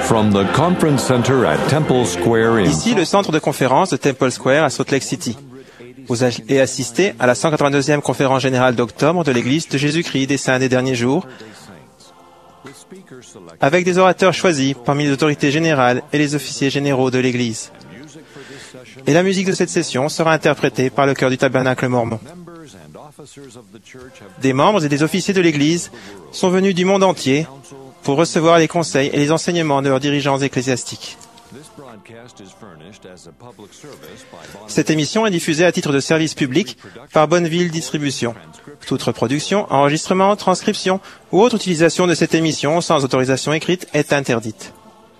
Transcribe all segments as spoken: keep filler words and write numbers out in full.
From the conference center at Temple Square in Ici, le centre de conférence de Temple Square à Salt Lake City. Vous avez assisté à la cent quatre-vingt-deuxième conférence générale d'octobre de l'Église de Jésus-Christ des Saints des Derniers Jours, avec des orateurs choisis parmi les autorités générales et les officiers généraux de l'Église. Et la musique de cette session sera interprétée par le chœur du Tabernacle mormon. Des membres et des officiers de l'Église sont venus du monde entier pour recevoir les conseils et les enseignements de leurs dirigeants ecclésiastiques. Cette émission est diffusée à titre de service public par Bonneville Distribution. Toute reproduction, enregistrement, transcription ou autre utilisation de cette émission sans autorisation écrite est interdite.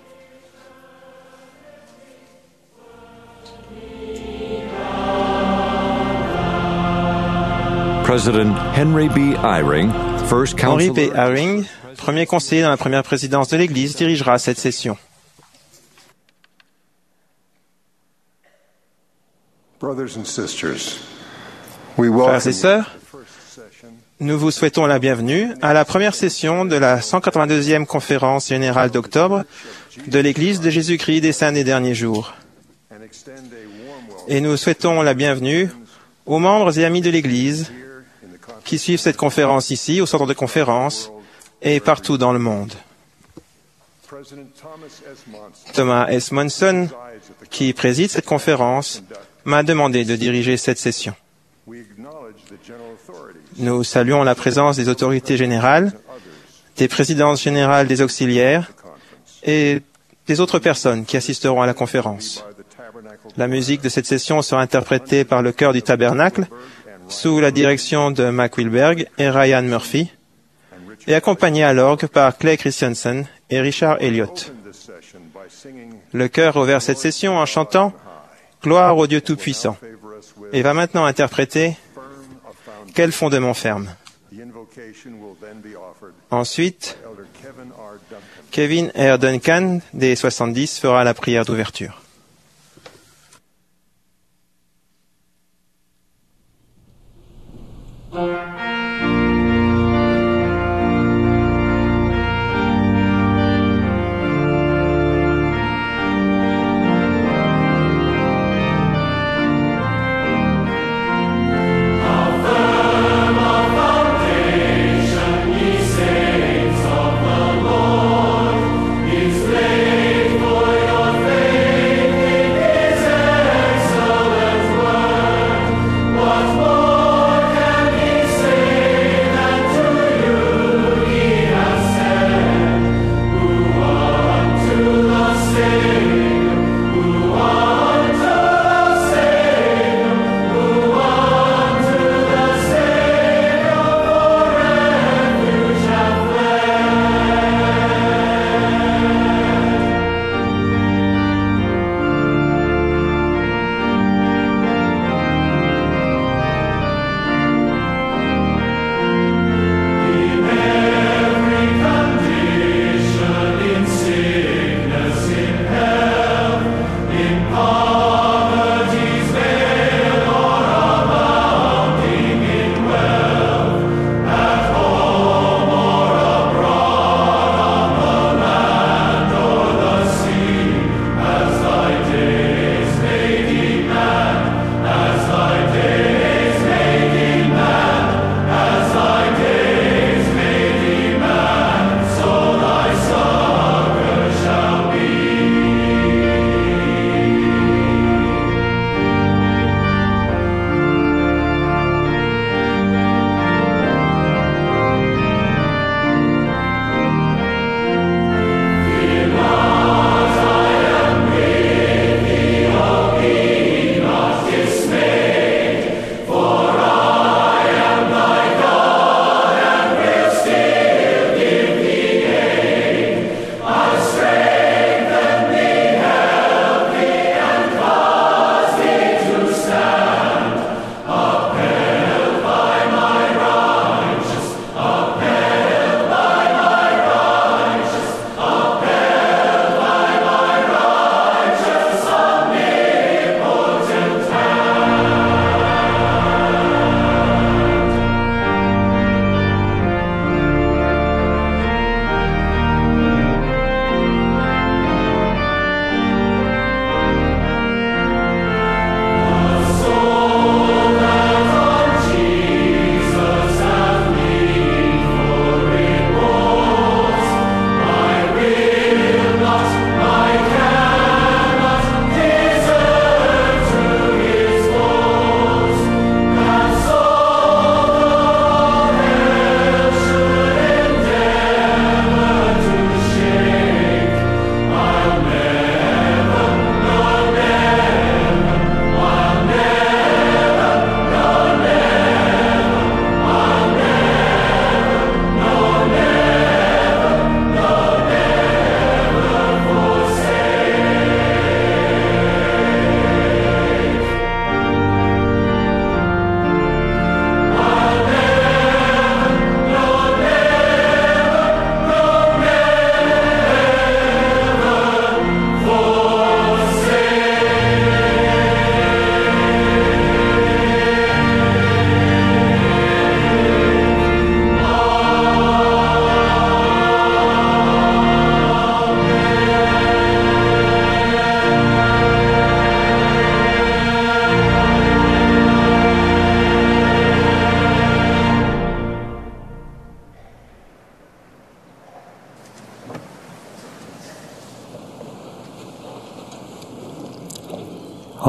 President Henry B. Eyring, first Henry B. counselor Eyring, premier conseiller dans la première présidence de l'Église, dirigera cette session. Brothers and sisters, we Frères welcome et sœurs, nous vous souhaitons la bienvenue à la première session de la cent quatre-vingt-deuxième conférence générale d'octobre de l'Église de Jésus-Christ des Saints des Derniers Jours. and extend a warm welcome Et nous souhaitons la bienvenue aux membres et amis de l'Église in the conference qui suivent cette conférence ici, au centre de conférence, et partout dans le monde. President Thomas S. Monson Thomas S. Monson, presides at the qui préside cette conférence, m'a demandé de diriger cette session. We acknowledge the general authorities Nous saluons la présence des autorités générales, and others des présidences générales des auxiliaires of the conference et des autres personnes qui assisteront à la conférence. by the tabernacle La musique de cette session sera interprétée par le chœur du Tabernacle sous la direction de Mac Wilberg et Ryan Murphy et accompagnée à l'orgue par Clay Christensen et Richard Elliott. opened this session by singing Le chœur a ouvert cette session en chantant « Gloire au Dieu Tout-Puissant » favor us with et va maintenant interpréter firm of foundation. « Quel fondement ferme ». The invocation will then be offered Ensuite, by Elder Kevin R. Duncan. Kevin R. Duncan des soixante-dix fera la prière d'ouverture. Is laid for your faith.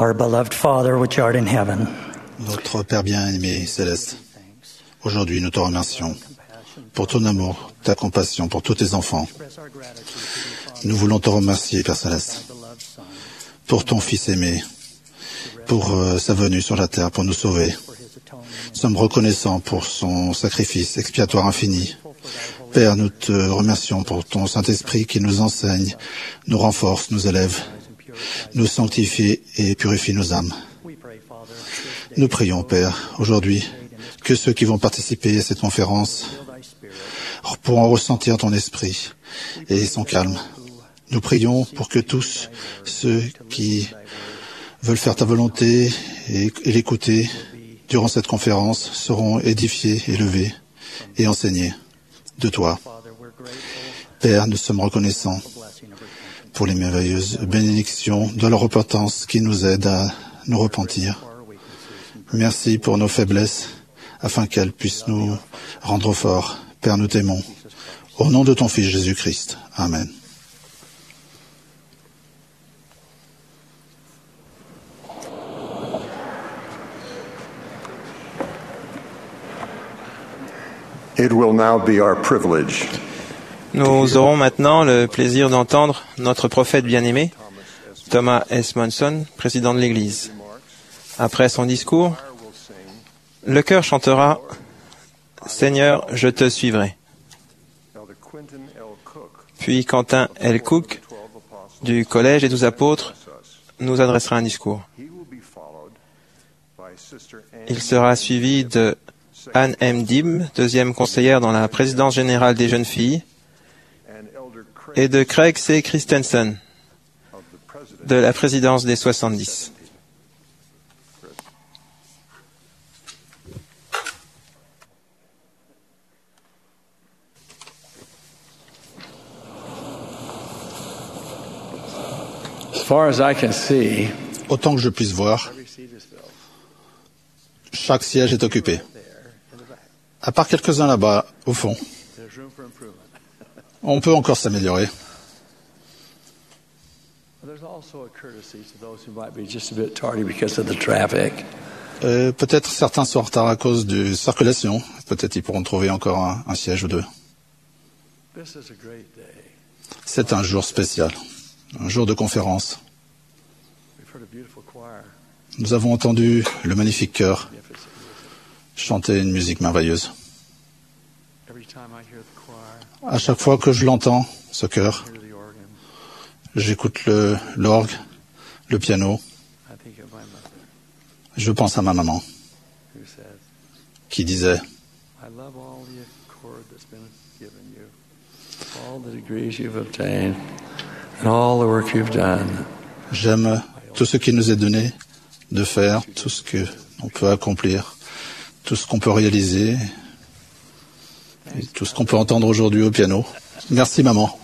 Our beloved Father, which art in heaven. Notre Père bien-aimé céleste, aujourd'hui nous te remercions pour ton amour, ta compassion pour tous tes enfants. Nous voulons te remercier, Père céleste, pour ton Fils aimé, pour euh, sa venue sur la terre pour nous sauver. Nous sommes reconnaissants pour son sacrifice expiatoire infini. Père, nous te remercions pour ton Saint-Esprit qui nous enseigne, nous renforce, nous élève, nous sanctifie et purifie nos âmes. Nous prions, Père, aujourd'hui, que ceux qui vont participer à cette conférence pourront ressentir ton esprit et son calme. Nous prions pour que tous ceux qui veulent faire ta volonté et, et l'écouter durant cette conférence seront édifiés, élevés et enseignés de toi. Père, nous sommes reconnaissants pour les merveilleuses bénédictions de la repentance qui nous aident à nous repentir. Merci pour nos faiblesses, afin qu'elles puissent nous rendre forts. Père, nous t'aimons. Au nom de ton Fils Jésus-Christ. Amen. It will now be our privilege. Nous aurons maintenant le plaisir d'entendre notre prophète bien-aimé, Thomas S. Monson, président de l'Église. Après son discours, le chœur chantera « Seigneur, je te suivrai ». Puis Quentin L. Cook, du Collège des Douze Apôtres, nous adressera un discours. Il sera suivi de Anne M. Dibb, deuxième conseillère dans la présidence générale des jeunes filles, et de Craig C. Christensen, de la présidence des soixante-dix. As far as I can see, Autant que je puisse voir, chaque siège est occupé. À part quelques-uns là-bas, au fond. On peut encore s'améliorer. there's also a courtesy to those who might be just a bit tardy because of the traffic. Euh, peut-être certains sont en retard à cause de circulation. Peut-être ils pourront trouver encore un, un siège ou deux. This is a great day. C'est un jour spécial, un jour de conférence. We've heard a beautiful choir. Nous avons entendu le magnifique chœur chanter une musique merveilleuse. Every time I hear the choir, À chaque fois que je l'entends, ce chœur, I hear the organ, j'écoute le, l'orgue, le piano, I think of my mother je pense à ma maman who says, qui disait I love all the accord that's been given you, all the degrees you've obtained, and all the work you've done. « J'aime tout ce qui nous est donné de faire, tout ce que on peut accomplir, tout ce qu'on peut réaliser, et tout ce qu'on peut entendre aujourd'hui au piano. Merci maman.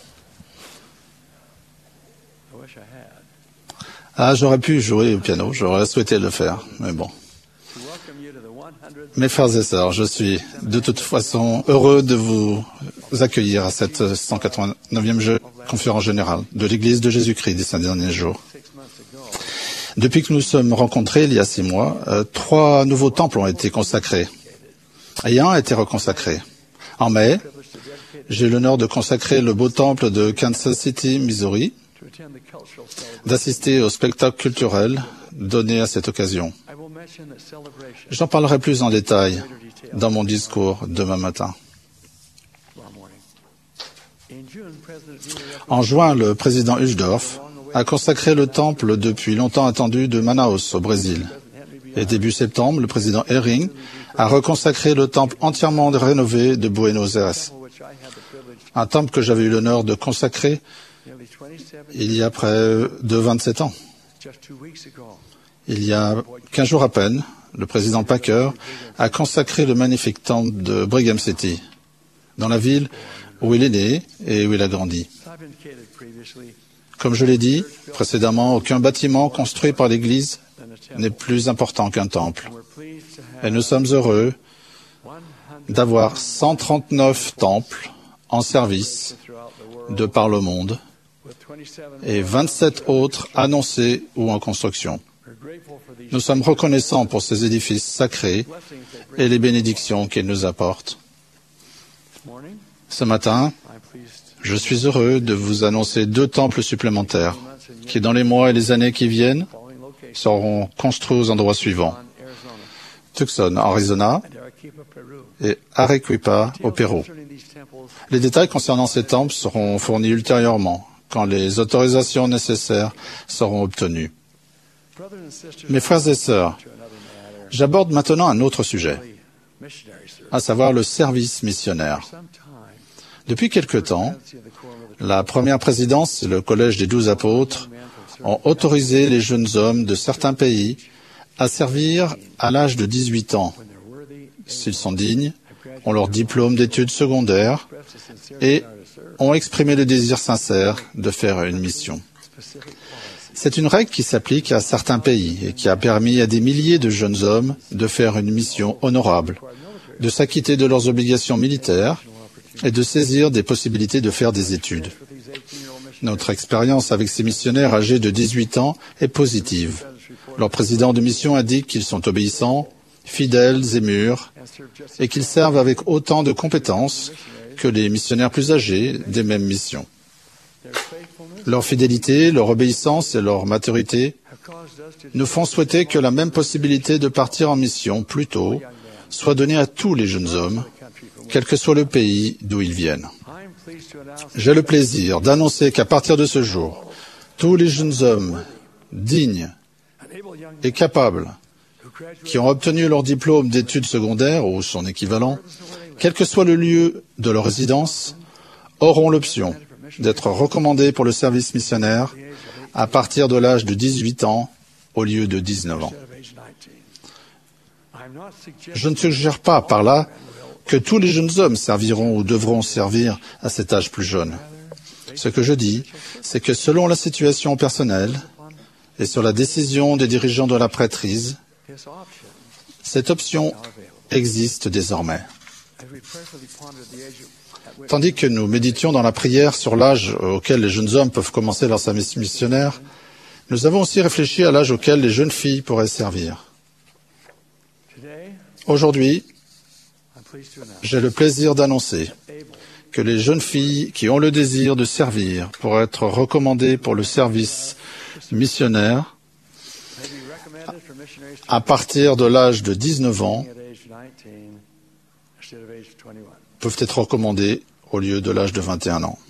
I wish I had. Ah, j'aurais pu jouer au piano, j'aurais souhaité le faire, mais bon. To welcome you to the one hundredth Mes frères et sœurs, je suis de toute façon heureux de vous accueillir à cette cent quatre-vingt-neuvième je- conférence générale de l'Église de Jésus-Christ des cinq derniers jours. six months ago. Depuis que nous sommes rencontrés il y a six mois, euh, trois nouveaux temples ont été consacrés. Et un a été reconsacré. En mai, j'ai eu l'honneur de consacrer le beau temple de Kansas City, Missouri, To attend the cultural celebration. d'assister au spectacle culturel donné à cette occasion. I will mention that celebration J'en parlerai plus en détail dans mon discours demain matin. tomorrow morning. In June, President Dieter En juin, le président Uchtdorf a consacré le temple depuis longtemps attendu de Manaus, au Brésil. Et début septembre, le président Ehring a reconsacré le temple entièrement rénové de Buenos Aires. which I had the privilege Un temple que j'avais eu l'honneur de consacrer nearly twenty-seven il y a près de vingt-sept ans. just two weeks ago. Il y a quinze jours à peine, le président Packer a consacré le magnifique temple de Brigham City, dans la ville où il est né et où il a grandi. As I've indicated previously, Comme je l'ai dit précédemment, aucun bâtiment construit par l'Église than a temple. n'est plus important qu'un temple. We're pleased to Et have nous sommes heureux one hundred d'avoir cent trente-neuf temples en service throughout the world, de par le monde with twenty-seven et vingt-sept autres annoncés ou en construction. Nous sommes reconnaissants pour ces édifices sacrés et les bénédictions qu'ils nous apportent. Ce matin, je suis heureux de vous annoncer deux temples supplémentaires qui, dans les mois et les années qui viennent, seront construits aux endroits suivants. Tucson, Arizona, et Arequipa, au Pérou. Les détails concernant ces temples seront fournis ultérieurement, quand les autorisations nécessaires seront obtenues. Mes frères et sœurs, j'aborde maintenant un autre sujet, à savoir le service missionnaire. Depuis quelque temps, la première présidence et le collège des douze apôtres ont autorisé les jeunes hommes de certains pays à servir à l'âge de dix-huit ans, s'ils sont dignes, ont leur diplôme d'études secondaires et ont exprimé le désir sincère de faire une mission. C'est une règle qui s'applique à certains pays et qui a permis à des milliers de jeunes hommes de faire une mission honorable, de s'acquitter de leurs obligations militaires et de saisir des possibilités de faire des études. Notre expérience avec ces missionnaires âgés de dix-huit ans est positive. Leur président de mission indique qu'ils sont obéissants, fidèles et mûrs, et qu'ils servent avec autant de compétences que les missionnaires plus âgés des mêmes missions. Leur fidélité, leur obéissance et leur maturité nous font souhaiter que la même possibilité de partir en mission plus tôt soit donnée à tous les jeunes hommes, quel que soit le pays d'où ils viennent. J'ai le plaisir d'annoncer qu'à partir de ce jour, tous les jeunes hommes dignes et capables qui ont obtenu leur diplôme d'études secondaires ou son équivalent, quel que soit le lieu de leur résidence, auront l'option d'être recommandés pour le service missionnaire à partir de l'âge de dix-huit ans au lieu de dix-neuf ans. Je ne suggère pas par là que tous les jeunes hommes serviront ou devront servir à cet âge plus jeune. Ce que je dis, c'est que selon la situation personnelle et sur la décision des dirigeants de la prêtrise, cette option existe désormais. Tandis que nous méditions dans la prière sur l'âge auquel les jeunes hommes peuvent commencer leur service missionnaire, nous avons aussi réfléchi à l'âge auquel les jeunes filles pourraient servir. Aujourd'hui, j'ai le plaisir d'annoncer que les jeunes filles qui ont le désir de servir pourraient être recommandées pour le service missionnaire à partir de l'âge de dix-neuf ans, peuvent être recommandées au lieu de l'âge de vingt et un ans.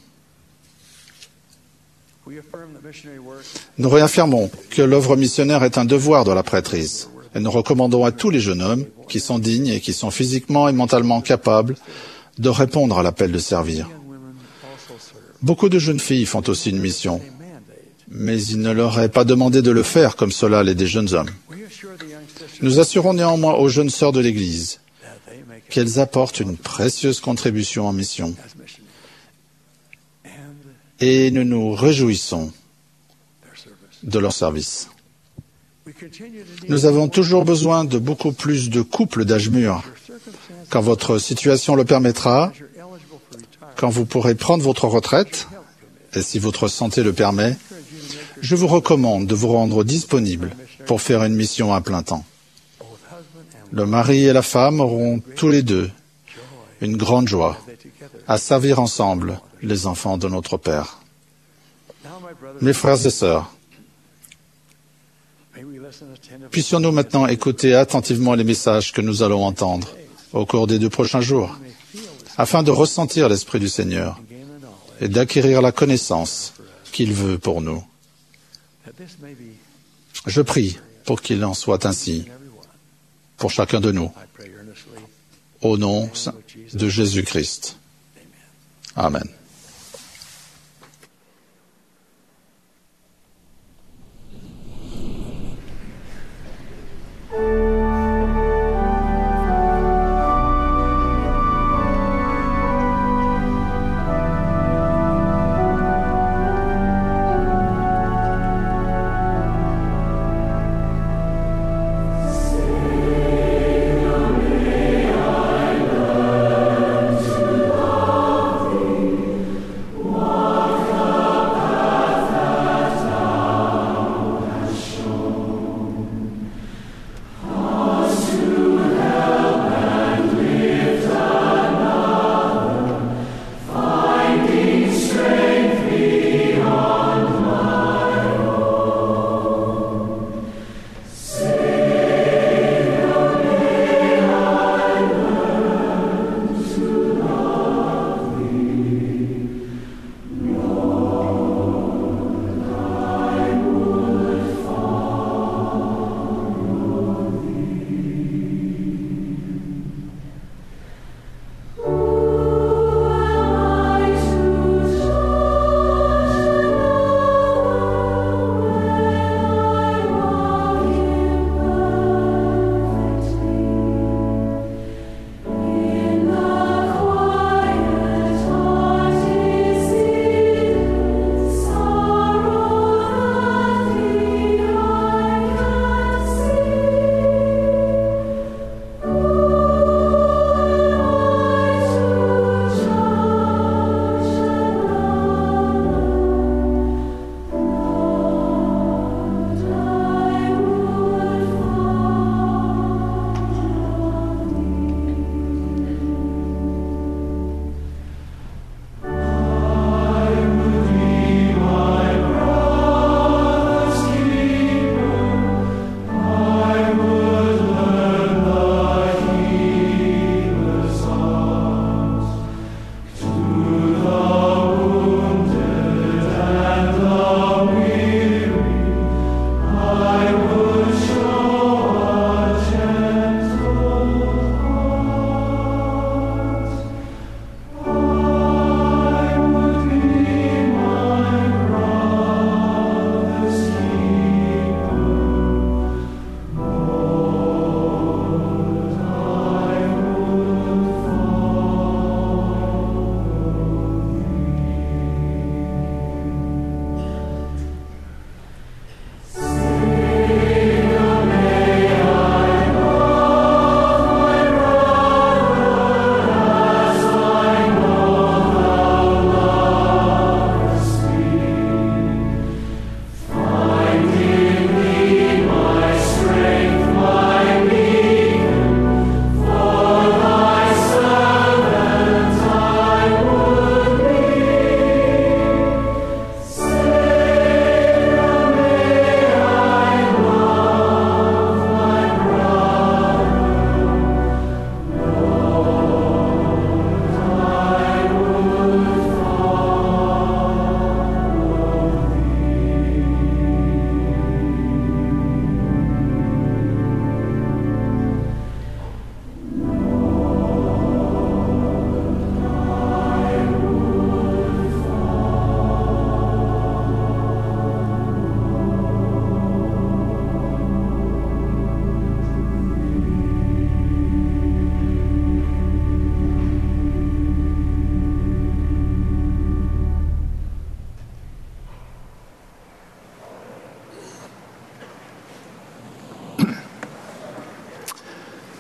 Nous réaffirmons que l'œuvre missionnaire est un devoir de la prêtrise et nous recommandons à tous les jeunes hommes qui sont dignes et qui sont physiquement et mentalement capables de répondre à l'appel de servir. Beaucoup de jeunes filles font aussi une mission, mais il ne leur est pas demandé de le faire comme cela l'est des jeunes hommes. Nous assurons néanmoins aux jeunes sœurs de l'Église qu'elles apportent une précieuse contribution en mission. Et nous nous réjouissons de leur service. Nous avons toujours besoin de beaucoup plus de couples d'âge mûr. Quand votre situation le permettra, quand vous pourrez prendre votre retraite, et si votre santé le permet, je vous recommande de vous rendre disponible pour faire une mission à plein temps. Le mari et la femme auront tous les deux une grande joie à servir ensemble les enfants de notre Père. Mes frères et sœurs, puissions-nous maintenant écouter attentivement les messages que nous allons entendre au cours des deux prochains jours, afin de ressentir l'Esprit du Seigneur et d'acquérir la connaissance qu'il veut pour nous. Je prie pour qu'il en soit ainsi pour chacun de nous, au nom de Jésus-Christ. Amen.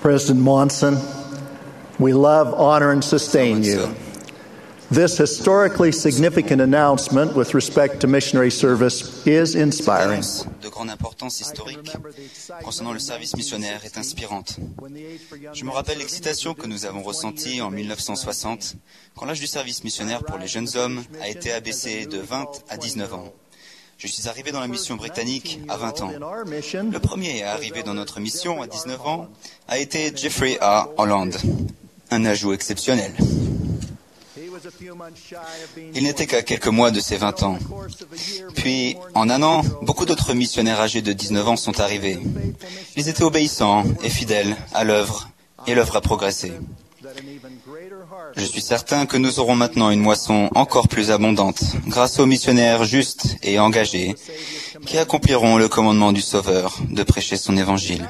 President Monson, we love, honor, and sustain you. This historically significant announcement with respect to missionary service is inspiring. De grande importance historique concernant le service missionnaire est inspirante. Je me rappelle l'excitation que nous avons ressentie en mille neuf cent soixante, quand l'âge du service missionnaire pour les jeunes hommes a été abaissé de vingt à dix-neuf ans. Je suis arrivé dans la mission britannique à vingt ans. Le premier à arriver dans notre mission à dix-neuf ans a été Jeffrey A. Holland, un ajout exceptionnel. Il n'était qu'à quelques mois de ses vingt ans. Puis, en un an, beaucoup d'autres missionnaires âgés de dix-neuf ans sont arrivés. Ils étaient obéissants et fidèles à l'œuvre, et l'œuvre a progressé. Je suis certain que nous aurons maintenant une moisson encore plus abondante, grâce aux missionnaires justes et engagés, qui accompliront le commandement du Sauveur de prêcher son évangile.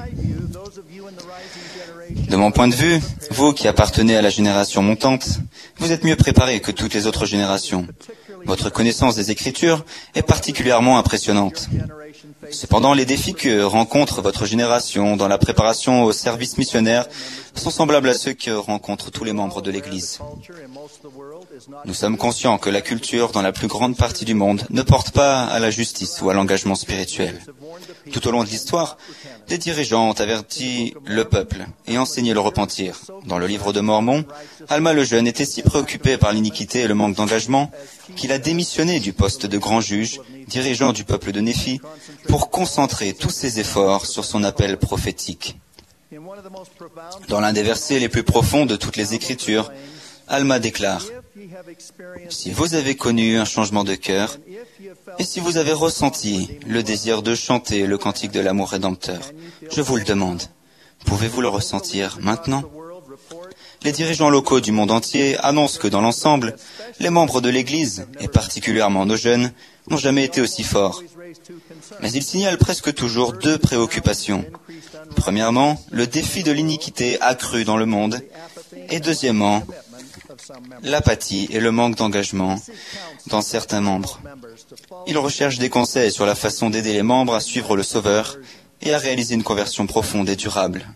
De mon point de vue, vous qui appartenez à la génération montante, vous êtes mieux préparés que toutes les autres générations. Votre connaissance des Écritures est particulièrement impressionnante. Cependant, les défis que rencontre votre génération dans la préparation au service missionnaire sont semblables à ceux que rencontrent tous les membres de l'Église. Nous sommes conscients que la culture, dans la plus grande partie du monde, ne porte pas à la justice ou à l'engagement spirituel. Tout au long de l'histoire, des dirigeants ont averti le peuple et enseigné le repentir. Dans le livre de Mormon, Alma le Jeune était si préoccupé par l'iniquité et le manque d'engagement qu'il a démissionné du poste de grand juge, dirigeant du peuple de Néphi, pour concentrer tous ses efforts sur son appel prophétique. Dans l'un des versets les plus profonds de toutes les Écritures, Alma déclare « Si vous avez connu un changement de cœur, et si vous avez ressenti le désir de chanter le cantique de l'amour rédempteur, je vous le demande, pouvez-vous le ressentir maintenant ?» Les dirigeants locaux du monde entier annoncent que dans l'ensemble, les membres de l'Église, et particulièrement nos jeunes, n'ont jamais été aussi forts. Mais ils signalent presque toujours deux préoccupations. Premièrement, le défi de l'iniquité accrue dans le monde, et deuxièmement, l'apathie et le manque d'engagement dans certains membres. Ils recherchent des conseils sur la façon d'aider les membres à suivre le Sauveur et à réaliser une conversion profonde et durable.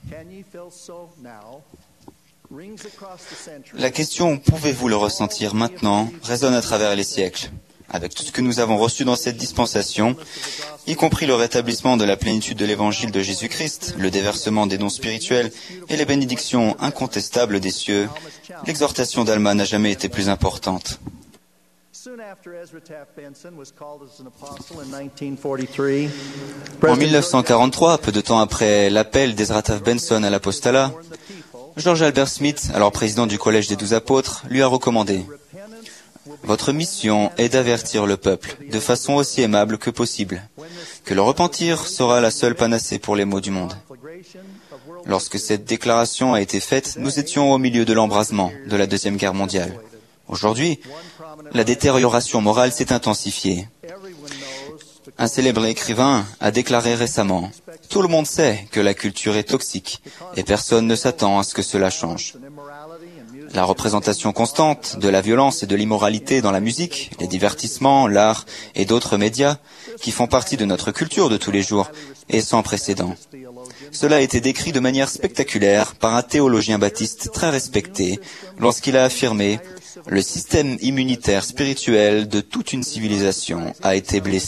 La question « Pouvez-vous le ressentir maintenant ?» résonne à travers les siècles. Avec tout ce que nous avons reçu dans cette dispensation, y compris le rétablissement de la plénitude de l'évangile de Jésus-Christ, le déversement des dons spirituels et les bénédictions incontestables des cieux, l'exhortation d'Alma n'a jamais été plus importante. En mille neuf cent quarante-trois, peu de temps après l'appel d'Ezra Taft Benson à l'apostolat, George Albert Smith, alors président du Collège des Douze Apôtres, lui a recommandé « Votre mission est d'avertir le peuple, de façon aussi aimable que possible, que le repentir sera la seule panacée pour les maux du monde. » Lorsque cette déclaration a été faite, nous étions au milieu de l'embrasement de la Deuxième Guerre mondiale. Aujourd'hui, la détérioration morale s'est intensifiée. Un célèbre écrivain a déclaré récemment « Tout le monde sait que la culture est toxique et personne ne s'attend à ce que cela change. » La représentation constante de la violence et de l'immoralité dans la musique, les divertissements, l'art et d'autres médias qui font partie de notre culture de tous les jours est sans précédent. Cela a été décrit de manière spectaculaire par un théologien baptiste très respecté lorsqu'il a affirmé « Le système immunitaire spirituel de toute une civilisation a été blessé. »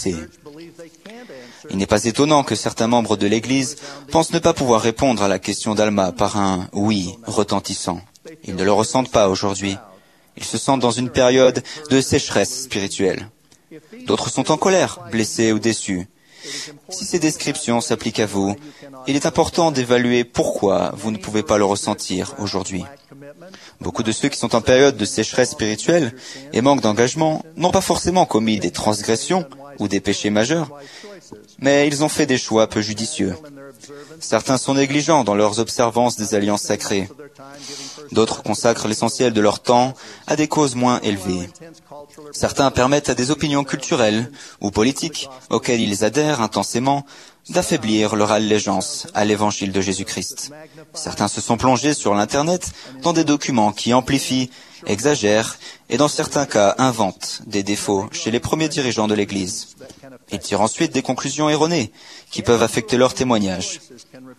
Il n'est pas étonnant que certains membres de l'Église pensent ne pas pouvoir répondre à la question d'Alma par un « oui » retentissant. Ils ne le ressentent pas aujourd'hui. Ils se sentent dans une période de sécheresse spirituelle. D'autres sont en colère, blessés ou déçus. Si ces descriptions s'appliquent à vous, il est important d'évaluer pourquoi vous ne pouvez pas le ressentir aujourd'hui. Beaucoup de ceux qui sont en période de sécheresse spirituelle et manque d'engagement n'ont pas forcément commis des transgressions ou des péchés majeurs, mais ils ont fait des choix peu judicieux. Certains sont négligents dans leurs observances des alliances sacrées. D'autres consacrent l'essentiel de leur temps à des causes moins élevées. Certains permettent à des opinions culturelles ou politiques auxquelles ils adhèrent intensément d'affaiblir leur allégeance à l'évangile de Jésus-Christ. Certains se sont plongés sur l'Internet dans des documents qui amplifient, exagèrent et dans certains cas inventent des défauts chez les premiers dirigeants de l'Église. Ils tirent ensuite des conclusions erronées qui peuvent affecter leur témoignage.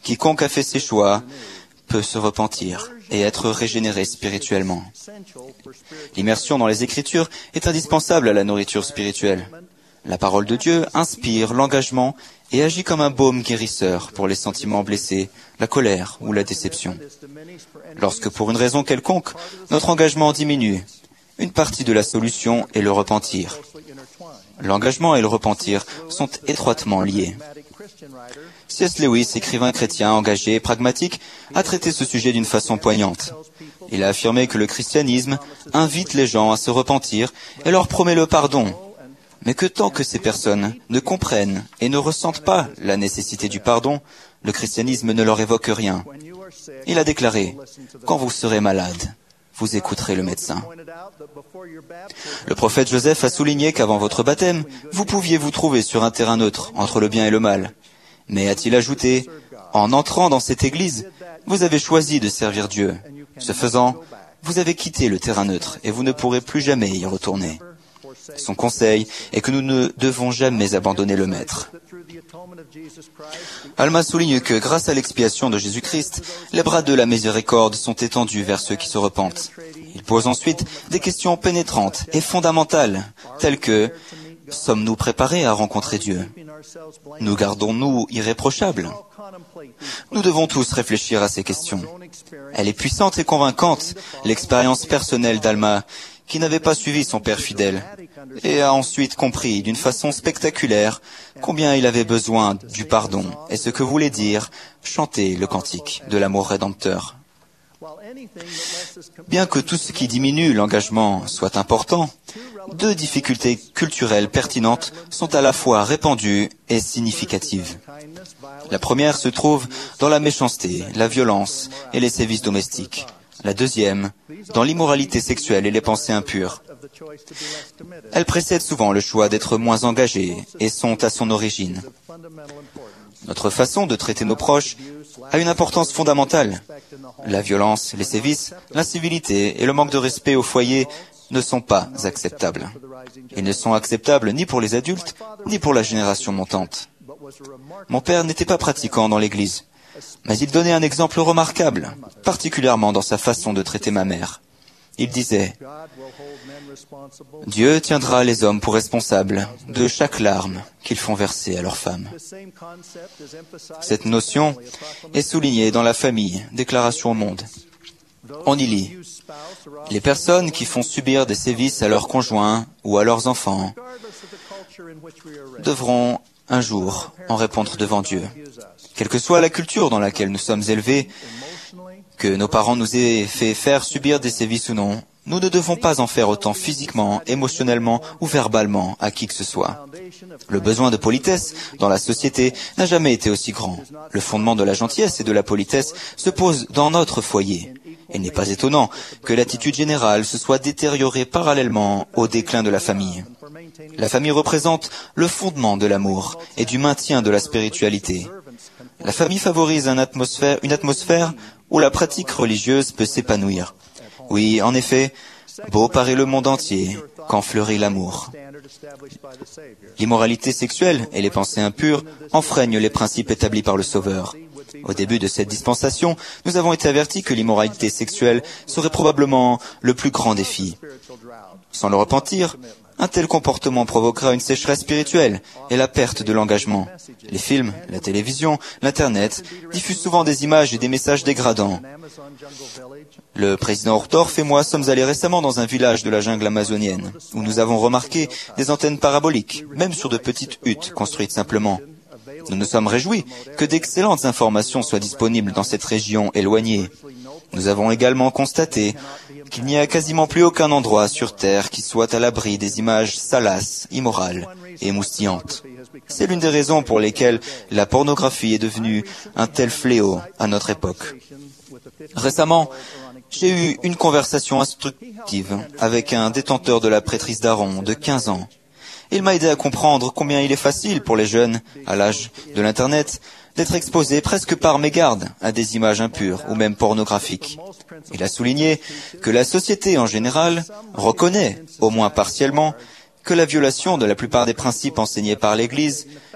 quiconque a fait ses choix peut se repentir et être régénéré spirituellement. L'immersion dans les Écritures est indispensable à la nourriture spirituelle. La parole de Dieu inspire l'engagement et agit comme un baume guérisseur pour les sentiments blessés, la colère ou la déception. Lorsque pour une raison quelconque, notre engagement diminue, une partie de la solution est le repentir. L'engagement et le repentir sont étroitement liés. C S Lewis, écrivain chrétien engagé et pragmatique, a traité ce sujet d'une façon poignante. Il a affirmé que le christianisme invite les gens à se repentir et leur promet le pardon, mais que tant que ces personnes ne comprennent et ne ressentent pas la nécessité du pardon, le christianisme ne leur évoque rien. Il a déclaré « Quand vous serez malade, vous écouterez le médecin ». Le prophète Joseph a souligné qu'avant votre baptême, vous pouviez vous trouver sur un terrain neutre entre le bien et le mal. Mais a-t-il ajouté « En entrant dans cette église, vous avez choisi de servir Dieu. Ce faisant, vous avez quitté le terrain neutre et vous ne pourrez plus jamais y retourner. » Son conseil est que nous ne devons jamais abandonner le Maître. Alma souligne que grâce à l'expiation de Jésus-Christ, les bras de la miséricorde sont étendus vers ceux qui se repentent. Il pose ensuite des questions pénétrantes et fondamentales, telles que « Sommes-nous préparés à rencontrer Dieu ? Nous gardons-nous irréprochables ?» Nous devons tous réfléchir à ces questions. Elle est puissante et convaincante, l'expérience personnelle d'Alma, qui n'avait pas suivi son père fidèle, et a ensuite compris d'une façon spectaculaire combien il avait besoin du pardon et ce que voulait dire chanter le cantique de l'amour rédempteur. Bien que tout ce qui diminue l'engagement soit important, deux difficultés culturelles pertinentes sont à la fois répandues et significatives. La première se trouve dans la méchanceté, la violence et les sévices domestiques. La deuxième, dans l'immoralité sexuelle et les pensées impures. Elles précèdent souvent le choix d'être moins engagés et sont à son origine. Notre façon de traiter nos proches a une importance fondamentale. La violence, les sévices, l'incivilité et le manque de respect au foyer ne sont pas acceptables. Ils ne sont acceptables ni pour les adultes, ni pour la génération montante. Mon père n'était pas pratiquant dans l'église, mais il donnait un exemple remarquable, particulièrement dans sa façon de traiter ma mère. Il disait « Dieu tiendra les hommes pour responsables de chaque larme qu'ils font verser à leurs femmes. » Cette notion est soulignée dans la famille, Déclaration au monde. On y lit « Les personnes qui font subir des sévices à leurs conjoints ou à leurs enfants devront un jour en répondre devant Dieu. Quelle que soit la culture dans laquelle nous sommes élevés, que nos parents nous aient fait faire subir des sévices ou non, nous ne devons pas en faire autant physiquement, émotionnellement ou verbalement à qui que ce soit. Le besoin de politesse dans la société n'a jamais été aussi grand. Le fondement de la gentillesse et de la politesse se pose dans notre foyer. Il n'est pas étonnant que l'attitude générale se soit détériorée parallèlement au déclin de la famille. La famille représente le fondement de l'amour et du maintien de la spiritualité. La famille favorise une atmosphère, une atmosphère où la pratique religieuse peut s'épanouir. Oui, en effet, beau paraît le monde entier quand fleurit l'amour. L'immoralité sexuelle et les pensées impures enfreignent les principes établis par le Sauveur. Au début de cette dispensation, nous avons été avertis que l'immoralité sexuelle serait probablement le plus grand défi. Sans le repentir, un tel comportement provoquera une sécheresse spirituelle et la perte de l'engagement. Les films, la télévision, l'Internet diffusent souvent des images et des messages dégradants. Le président Ortorf et moi sommes allés récemment dans un village de la jungle amazonienne, où nous avons remarqué des antennes paraboliques, même sur de petites huttes construites simplement. Nous nous sommes réjouis que d'excellentes informations soient disponibles dans cette région éloignée. Nous avons également constaté qu'il n'y a quasiment plus aucun endroit sur Terre qui soit à l'abri des images salaces, immorales et moustillantes. C'est l'une des raisons pour lesquelles la pornographie est devenue un tel fléau à notre époque. Récemment, j'ai eu une conversation instructive avec un détenteur de la prêtrise d'Aaron de quinze ans. Il m'a aidé à comprendre combien il est facile pour les jeunes, à l'âge de l'Internet, d'être exposés presque par mégarde à des images impures ou même pornographiques. Il a souligné que la société en général reconnaît, au moins partiellement, que la violation de la plupart des principes enseignés par l'Église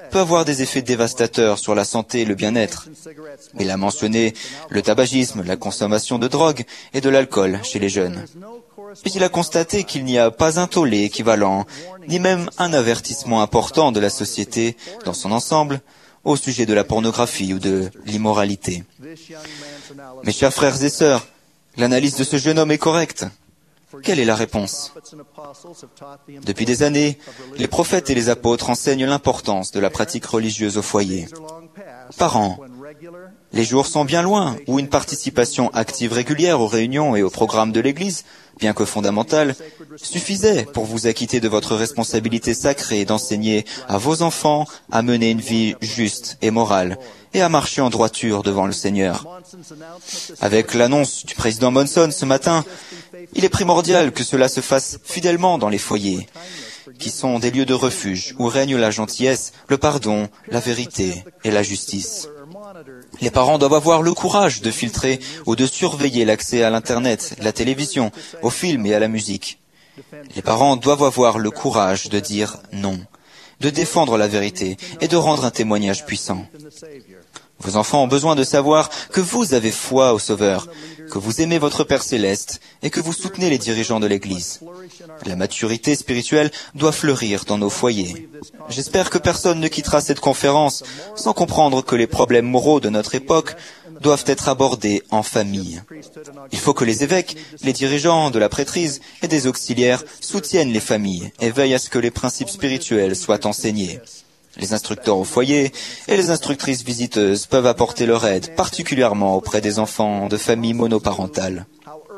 peut avoir des effets dévastateurs sur la santé et le bien-être. Il a mentionné le tabagisme, la consommation de drogue et de l'alcool chez les jeunes. Puis il a constaté qu'il n'y a pas un tollé équivalent, ni même un avertissement important de la société dans son ensemble au sujet de la pornographie ou de l'immoralité. Mes chers frères et sœurs, l'analyse de ce jeune homme est correcte. Quelle est la réponse? Depuis des années, les prophètes et les apôtres enseignent l'importance de la pratique religieuse au foyer. Parents, les jours sont bien loin où une participation active régulière aux réunions et aux programmes de l'Église, bien que fondamentale, suffisait pour vous acquitter de votre responsabilité sacrée d'enseigner à vos enfants à mener une vie juste et morale et à marcher en droiture devant le Seigneur. Avec l'annonce du président Monson ce matin, il est primordial que cela se fasse fidèlement dans les foyers, qui sont des lieux de refuge où règne la gentillesse, le pardon, la vérité et la justice. Les parents doivent avoir le courage de filtrer ou de surveiller l'accès à l'Internet, la télévision, aux films et à la musique. Les parents doivent avoir le courage de dire non, de défendre la vérité et de rendre un témoignage puissant. Vos enfants ont besoin de savoir que vous avez foi au Sauveur, que vous aimez votre Père Céleste et que vous soutenez les dirigeants de l'Église. La maturité spirituelle doit fleurir dans nos foyers. J'espère que personne ne quittera cette conférence sans comprendre que les problèmes moraux de notre époque doivent être abordés en famille. Il faut que les évêques, les dirigeants de la prêtrise et des auxiliaires soutiennent les familles et veillent à ce que les principes spirituels soient enseignés. Les instructeurs au foyer et les instructrices visiteuses peuvent apporter leur aide, particulièrement auprès des enfants de familles monoparentales.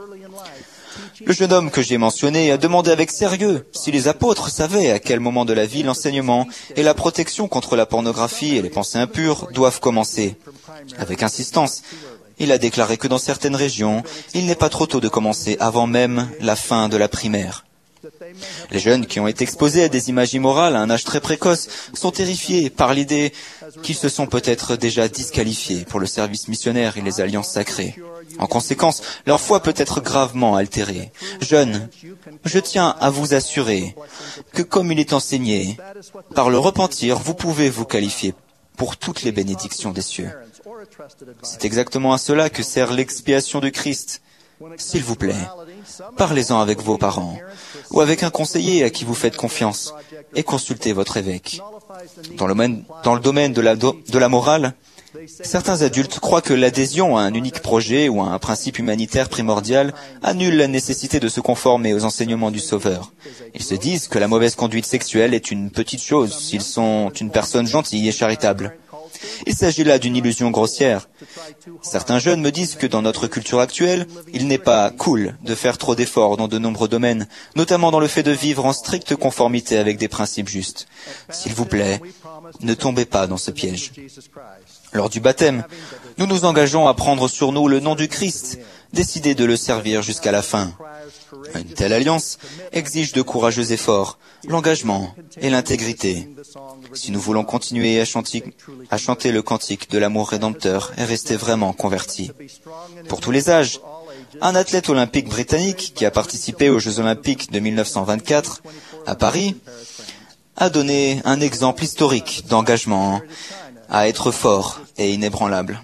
Le jeune homme que j'ai mentionné a demandé avec sérieux si les apôtres savaient à quel moment de la vie l'enseignement et la protection contre la pornographie et les pensées impures doivent commencer. Avec insistance, il a déclaré que dans certaines régions, il n'est pas trop tôt de commencer avant même la fin de la primaire. Les jeunes qui ont été exposés à des images immorales à un âge très précoce sont terrifiés par l'idée qu'ils se sont peut-être déjà disqualifiés pour le service missionnaire et les alliances sacrées. En conséquence, leur foi peut être gravement altérée. Jeunes, je tiens à vous assurer que comme il est enseigné, par le repentir, vous pouvez vous qualifier pour toutes les bénédictions des cieux. C'est exactement à cela que sert l'expiation du Christ. S'il vous plaît, parlez-en avec vos parents ou avec un conseiller à qui vous faites confiance et consultez votre évêque. Dans le domaine, dans le domaine de la, do, de la morale, certains adultes croient que l'adhésion à un unique projet ou à un principe humanitaire primordial annule la nécessité de se conformer aux enseignements du Sauveur. Ils se disent que la mauvaise conduite sexuelle est une petite chose s'ils sont une personne gentille et charitable. Il s'agit là d'une illusion grossière. Certains jeunes me disent que dans notre culture actuelle, il n'est pas cool de faire trop d'efforts dans de nombreux domaines, notamment dans le fait de vivre en stricte conformité avec des principes justes. S'il vous plaît, ne tombez pas dans ce piège. Lors du baptême, nous nous engageons à prendre sur nous le nom du Christ, décider de le servir jusqu'à la fin. Une telle alliance exige de courageux efforts, l'engagement et l'intégrité. Si nous voulons continuer à chanter, à chanter le cantique de l'amour rédempteur et rester vraiment convertis. Pour tous les âges, un athlète olympique britannique qui a participé aux Jeux olympiques de mille neuf cent vingt-quatre à Paris a donné un exemple historique d'engagement à être fort et inébranlable.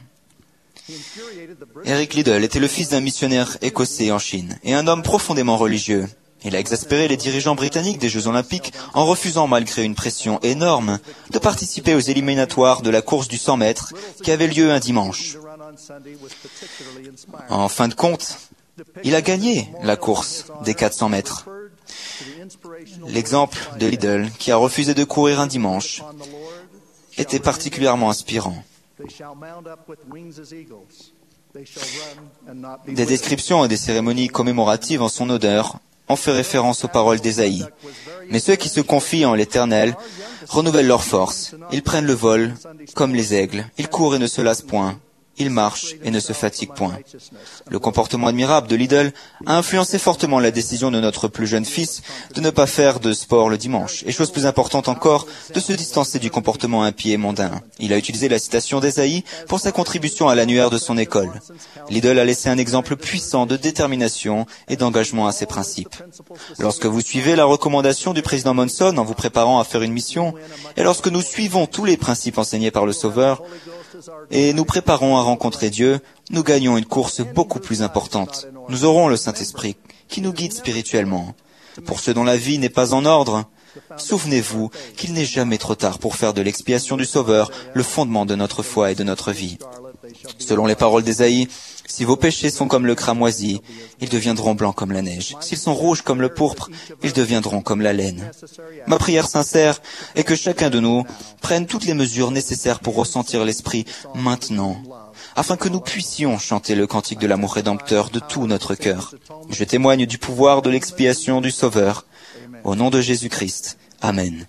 Eric Liddell était le fils d'un missionnaire écossais en Chine et un homme profondément religieux. Il a exaspéré les dirigeants britanniques des Jeux olympiques en refusant, malgré une pression énorme, de participer aux éliminatoires de la course du cent mètres qui avait lieu un dimanche. En fin de compte, il a gagné la course des quatre cents mètres. L'exemple de Liddell, qui a refusé de courir un dimanche, était particulièrement inspirant. Des descriptions et des cérémonies commémoratives en son honneur ont fait référence aux paroles d'Ésaïe. Mais ceux qui se confient en l'Éternel renouvellent leur force. Ils prennent le vol comme les aigles. Ils courent et ne se lassent point. Il marche et ne se fatigue point. Le comportement admirable de Lidl a influencé fortement la décision de notre plus jeune fils de ne pas faire de sport le dimanche, et chose plus importante encore, de se distancer du comportement impie et mondain. Il a utilisé la citation d'Ésaïe pour sa contribution à l'annuaire de son école. Lidl a laissé un exemple puissant de détermination et d'engagement à ses principes. Lorsque vous suivez la recommandation du président Monson en vous préparant à faire une mission, et lorsque nous suivons tous les principes enseignés par le Sauveur, et nous préparons à rencontrer Dieu, nous gagnons une course beaucoup plus importante. Nous aurons le Saint-Esprit qui nous guide spirituellement. Pour ceux dont la vie n'est pas en ordre, souvenez-vous qu'il n'est jamais trop tard pour faire de l'expiation du Sauveur le fondement de notre foi et de notre vie. Selon les paroles d'Ésaïe, si vos péchés sont comme le cramoisi, ils deviendront blancs comme la neige. S'ils sont rouges comme le pourpre, ils deviendront comme la laine. Ma prière sincère est que chacun de nous prenne toutes les mesures nécessaires pour ressentir l'Esprit maintenant, afin que nous puissions chanter le cantique de l'amour rédempteur de tout notre cœur. Je témoigne du pouvoir de l'expiation du Sauveur. Au nom de Jésus-Christ. Amen.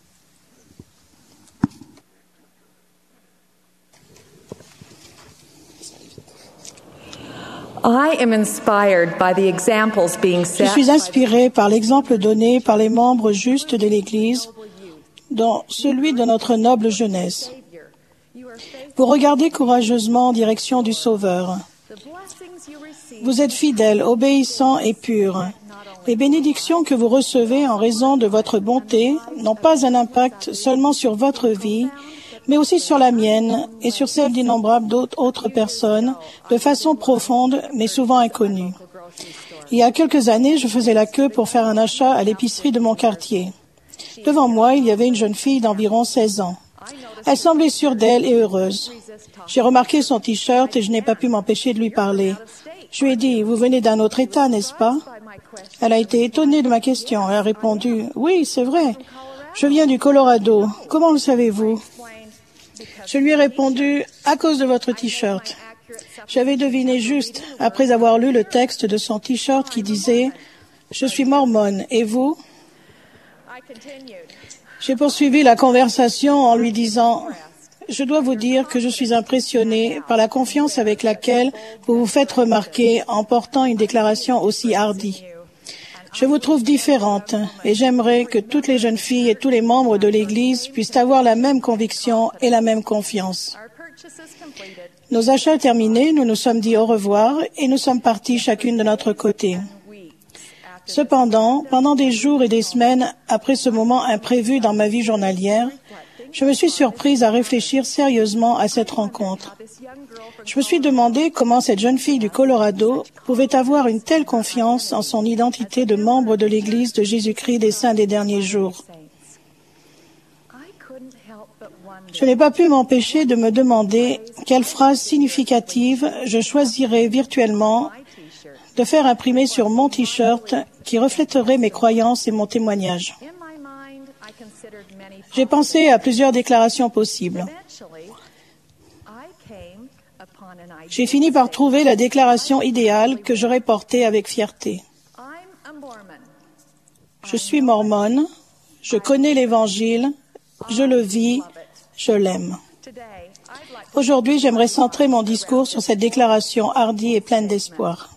Je suis inspiré par l'exemple donné par les membres justes de l'Église, dont celui de notre noble jeunesse. Vous regardez courageusement en direction du Sauveur. Vous êtes fidèles, obéissants et purs. Les bénédictions que vous recevez en raison de votre bonté n'ont pas un impact seulement sur votre vie, mais aussi sur la mienne et sur celle d'innombrables d'autres personnes, de façon profonde, mais souvent inconnue. Il y a quelques années, je faisais la queue pour faire un achat à l'épicerie de mon quartier. Devant moi, il y avait une jeune fille d'environ seize ans. Elle semblait sûre d'elle et heureuse. J'ai remarqué son t-shirt et je n'ai pas pu m'empêcher de lui parler. Je lui ai dit, « Vous venez d'un autre État, n'est-ce pas ?» Elle a été étonnée de ma question. Elle a répondu, « Oui, c'est vrai. Je viens du Colorado. Comment le savez-vous » Je lui ai répondu, « À cause de votre t-shirt. » J'avais deviné juste, après avoir lu le texte de son t-shirt qui disait, « Je suis mormone, et vous ?» J'ai poursuivi la conversation en lui disant, « Je dois vous dire que je suis impressionné par la confiance avec laquelle vous vous faites remarquer en portant une déclaration aussi hardie. Je vous trouve différente et j'aimerais que toutes les jeunes filles et tous les membres de l'Église puissent avoir la même conviction et la même confiance. » Nos achats terminés, nous nous sommes dit au revoir et nous sommes partis chacune de notre côté. Cependant, pendant des jours et des semaines après ce moment imprévu dans ma vie journalière, je me suis surprise à réfléchir sérieusement à cette rencontre. Je me suis demandé comment cette jeune fille du Colorado pouvait avoir une telle confiance en son identité de membre de l'Église de Jésus-Christ des Saints des Derniers Jours. Je n'ai pas pu m'empêcher de me demander quelle phrase significative je choisirais virtuellement de faire imprimer sur mon t-shirt qui reflèterait mes croyances et mon témoignage. J'ai pensé à plusieurs déclarations possibles. J'ai fini par trouver la déclaration idéale que j'aurais portée avec fierté. Je suis mormone, je connais l'Évangile, je le vis, je l'aime. Aujourd'hui, j'aimerais centrer mon discours sur cette déclaration hardie et pleine d'espoir.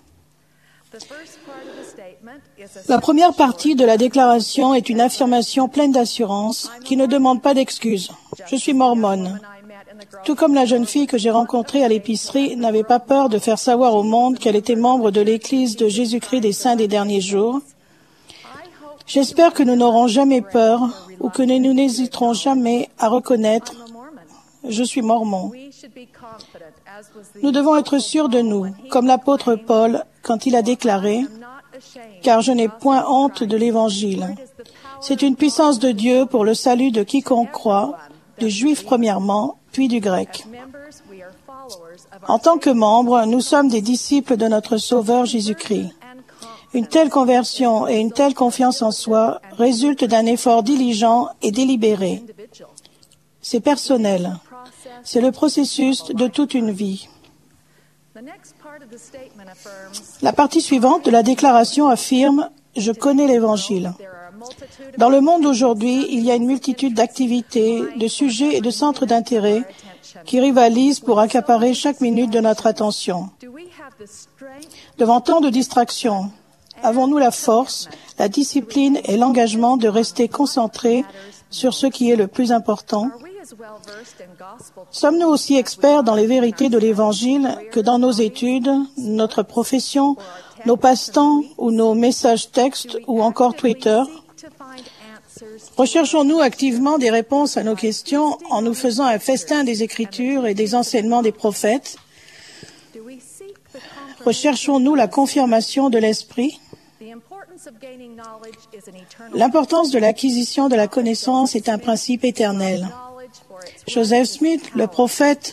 La première partie de la déclaration est une affirmation pleine d'assurance qui ne demande pas d'excuses. Je suis mormone. Tout comme la jeune fille que j'ai rencontrée à l'épicerie n'avait pas peur de faire savoir au monde qu'elle était membre de l'Église de Jésus-Christ des Saints des Derniers Jours, j'espère que nous n'aurons jamais peur ou que nous n'hésiterons jamais à reconnaître « Je suis mormon ». Nous devons être sûrs de nous, comme l'apôtre Paul quand il a déclaré « Car je n'ai point honte de l'Évangile. C'est une puissance de Dieu pour le salut de quiconque croit, du juif premièrement, puis du grec. » En tant que membres, nous sommes des disciples de notre Sauveur Jésus-Christ. Une telle conversion et une telle confiance en soi résultent d'un effort diligent et délibéré. C'est personnel. C'est le processus de toute une vie. La partie suivante de la déclaration affirme « Je connais l'Évangile ». Dans le monde d'aujourd'hui, il y a une multitude d'activités, de sujets et de centres d'intérêt qui rivalisent pour accaparer chaque minute de notre attention. Devant tant de distractions, avons-nous la force, la discipline et l'engagement de rester concentrés sur ce qui est le plus important? Sommes-nous aussi experts dans les vérités de l'Évangile que dans nos études, notre profession, nos passe-temps ou nos messages textes ou encore Twitter? Recherchons-nous activement des réponses à nos questions en nous faisant un festin des Écritures et des enseignements des prophètes? Recherchons-nous la confirmation de l'Esprit? L'importance de l'acquisition de la connaissance est un principe éternel. Joseph Smith, le prophète,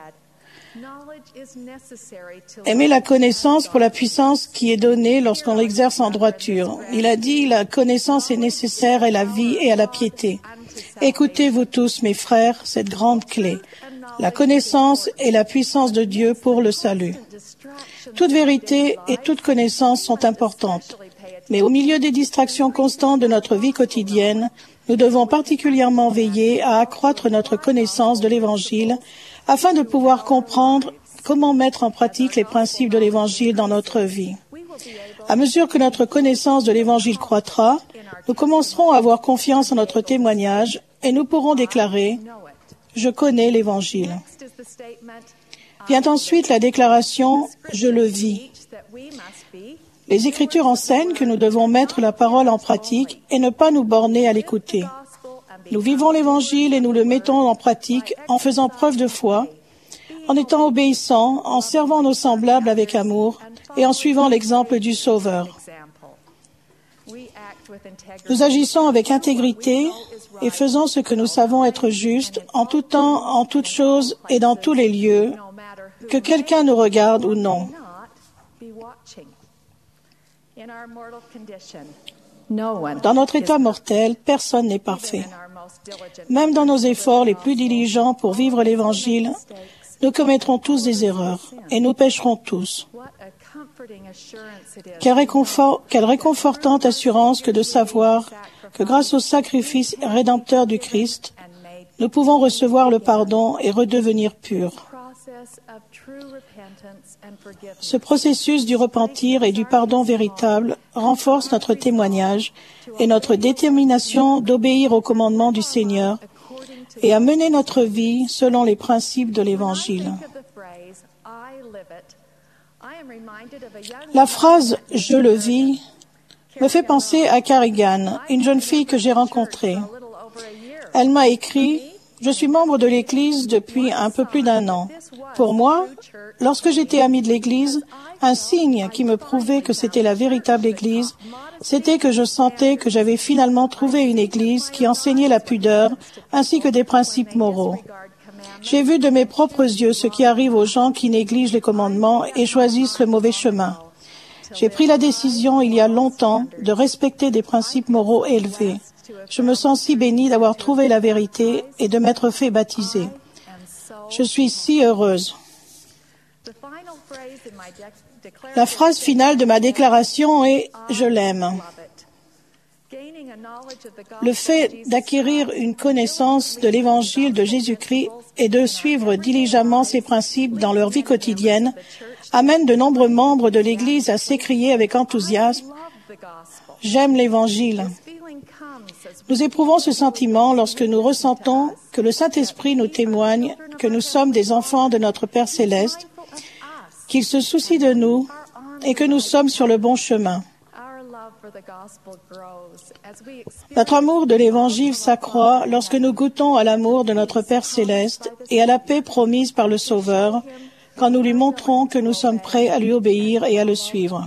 aimait la connaissance pour la puissance qui est donnée lorsqu'on l'exerce en droiture. Il a dit, la connaissance est nécessaire à la vie et à la piété. Écoutez-vous tous, mes frères, cette grande clé. La connaissance est la puissance de Dieu pour le salut. Toute vérité et toute connaissance sont importantes. Mais au milieu des distractions constantes de notre vie quotidienne, nous devons particulièrement veiller à accroître notre connaissance de l'Évangile afin de pouvoir comprendre comment mettre en pratique les principes de l'Évangile dans notre vie. À mesure que notre connaissance de l'Évangile croîtra, nous commencerons à avoir confiance en notre témoignage et nous pourrons déclarer « Je connais l'Évangile ». Vient ensuite la déclaration « Je le vis ». Les Écritures enseignent que nous devons mettre la parole en pratique et ne pas nous borner à l'écouter. Nous vivons l'Évangile et nous le mettons en pratique en faisant preuve de foi, en étant obéissants, en servant nos semblables avec amour et en suivant l'exemple du Sauveur. Nous agissons avec intégrité et faisons ce que nous savons être juste en tout temps, en toutes choses et dans tous les lieux, que quelqu'un nous regarde ou non. Dans notre état mortel, personne n'est parfait. Même dans nos efforts les plus diligents pour vivre l'Évangile, nous commettrons tous des erreurs et nous pécherons tous. Quelle, réconfort, quelle réconfortante assurance que de savoir que grâce au sacrifice rédempteur du Christ, nous pouvons recevoir le pardon et redevenir purs. Ce processus du repentir et du pardon véritable renforce notre témoignage et notre détermination d'obéir aux commandements du Seigneur et à mener notre vie selon les principes de l'Évangile. La phrase « je le vis » me fait penser à Carrigan, une jeune fille que j'ai rencontrée. Elle m'a écrit « Je suis membre de l'Église depuis un peu plus d'un an. Pour moi, lorsque j'étais amie de l'Église, un signe qui me prouvait que c'était la véritable Église, c'était que je sentais que j'avais finalement trouvé une Église qui enseignait la pudeur ainsi que des principes moraux. J'ai vu de mes propres yeux ce qui arrive aux gens qui négligent les commandements et choisissent le mauvais chemin. J'ai pris la décision il y a longtemps de respecter des principes moraux élevés. Je me sens si bénie d'avoir trouvé la vérité et de m'être fait baptiser. Je suis si heureuse. La phrase finale de ma déclaration est « Je l'aime ». Le fait d'acquérir une connaissance de l'Évangile de Jésus-Christ et de suivre diligemment ses principes dans leur vie quotidienne amène de nombreux membres de l'Église à s'écrier avec enthousiasme « J'aime l'Évangile ». Nous éprouvons ce sentiment lorsque nous ressentons que le Saint-Esprit nous témoigne que nous sommes des enfants de notre Père céleste, qu'il se soucie de nous et que nous sommes sur le bon chemin. Notre amour de l'Évangile s'accroît lorsque nous goûtons à l'amour de notre Père céleste et à la paix promise par le Sauveur quand nous lui montrons que nous sommes prêts à lui obéir et à le suivre.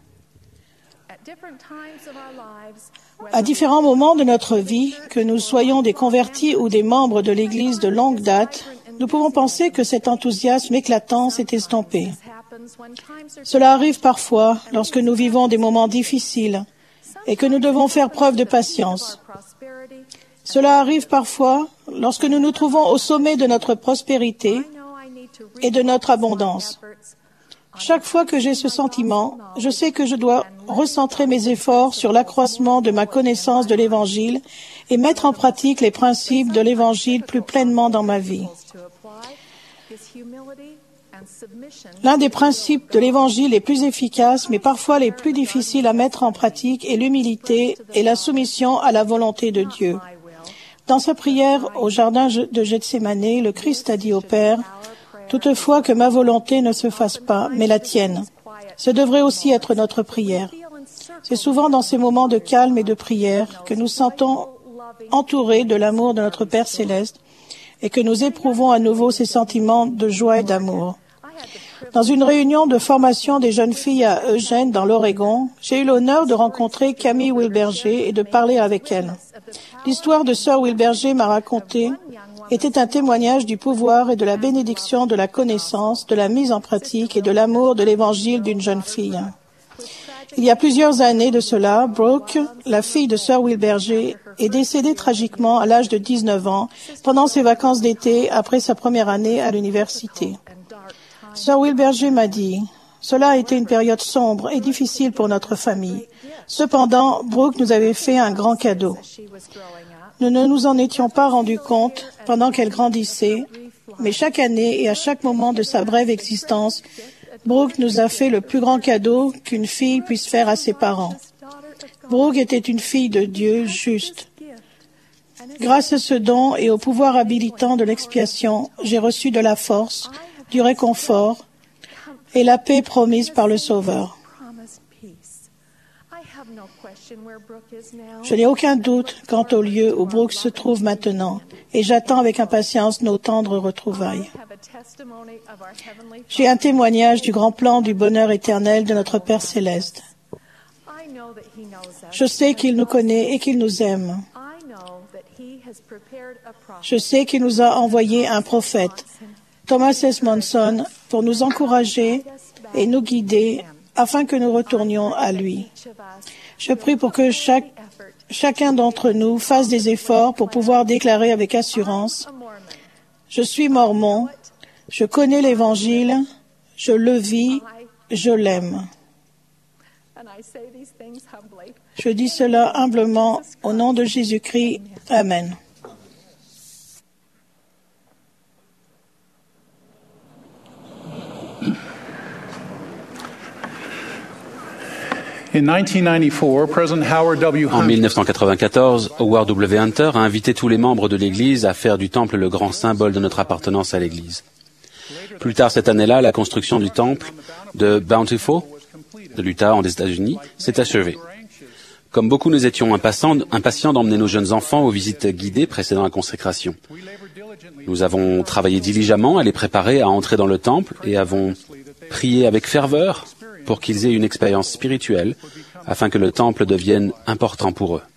À différents moments de notre vie, que nous soyons des convertis ou des membres de l'Église de longue date, nous pouvons penser que cet enthousiasme éclatant s'est estompé. Cela arrive parfois lorsque nous vivons des moments difficiles et que nous devons faire preuve de patience. Cela arrive parfois lorsque nous nous trouvons au sommet de notre prospérité et de notre abondance. Chaque fois que j'ai ce sentiment, je sais que je dois recentrer mes efforts sur l'accroissement de ma connaissance de l'Évangile et mettre en pratique les principes de l'Évangile plus pleinement dans ma vie. L'un des principes de l'Évangile les plus efficaces, mais parfois les plus difficiles à mettre en pratique, est l'humilité et la soumission à la volonté de Dieu. Dans sa prière au jardin de Gethsémane, le Christ a dit au Père, « Toutefois que ma volonté ne se fasse pas, mais la tienne. » Ce devrait aussi être notre prière. C'est souvent dans ces moments de calme et de prière que nous sentons entourés de l'amour de notre Père céleste et que nous éprouvons à nouveau ces sentiments de joie et d'amour. Dans une réunion de formation des jeunes filles à Eugène, dans l'Oregon, j'ai eu l'honneur de rencontrer Camille Wilberger et de parler avec elle. L'histoire de Sœur Wilberger m'a racontée était un témoignage du pouvoir et de la bénédiction de la connaissance, de la mise en pratique et de l'amour de l'Évangile d'une jeune fille. Il y a plusieurs années de cela, Brooke, la fille de Sœur Wilberger, est décédée tragiquement à l'âge de dix-neuf ans pendant ses vacances d'été après sa première année à l'université. Sœur Wilberger m'a dit, « Cela a été une période sombre et difficile pour notre famille. Cependant, Brooke nous avait fait un grand cadeau. Nous ne nous en étions pas rendus compte pendant qu'elle grandissait, mais chaque année et à chaque moment de sa brève existence, Brooke nous a fait le plus grand cadeau qu'une fille puisse faire à ses parents. Brooke était une fille de Dieu juste. Grâce à ce don et au pouvoir habilitant de l'expiation, j'ai reçu de la force, du réconfort et la paix promise par le Sauveur. Je n'ai aucun doute quant au lieu où Brooke se trouve maintenant et j'attends avec impatience nos tendres retrouvailles. J'ai un témoignage du grand plan du bonheur éternel de notre Père céleste. Je sais qu'il nous connaît et qu'il nous aime. Je sais qu'il nous a envoyé un prophète, Thomas S. Monson, pour nous encourager et nous guider afin que nous retournions à lui. Je prie pour que chaque, chacun d'entre nous fasse des efforts pour pouvoir déclarer avec assurance « Je suis mormon, je connais l'Évangile, je le vis, je l'aime. » Je dis cela humblement au nom de Jésus-Christ. Amen. En mille neuf cent quatre-vingt-quatorze, Howard W. Hunter a invité tous les membres de l'Église à faire du temple le grand symbole de notre appartenance à l'Église. Plus tard cette année-là, la construction du temple de Bountiful, de l'Utah, aux États-Unis, s'est achevée. Comme beaucoup, nous étions impatients, impatients d'emmener nos jeunes enfants aux visites guidées précédant la consécration. Nous avons travaillé diligemment à les préparer à entrer dans le temple et avons prié avec ferveur pour qu'ils aient une expérience spirituelle, afin que le temple devienne important pour eux.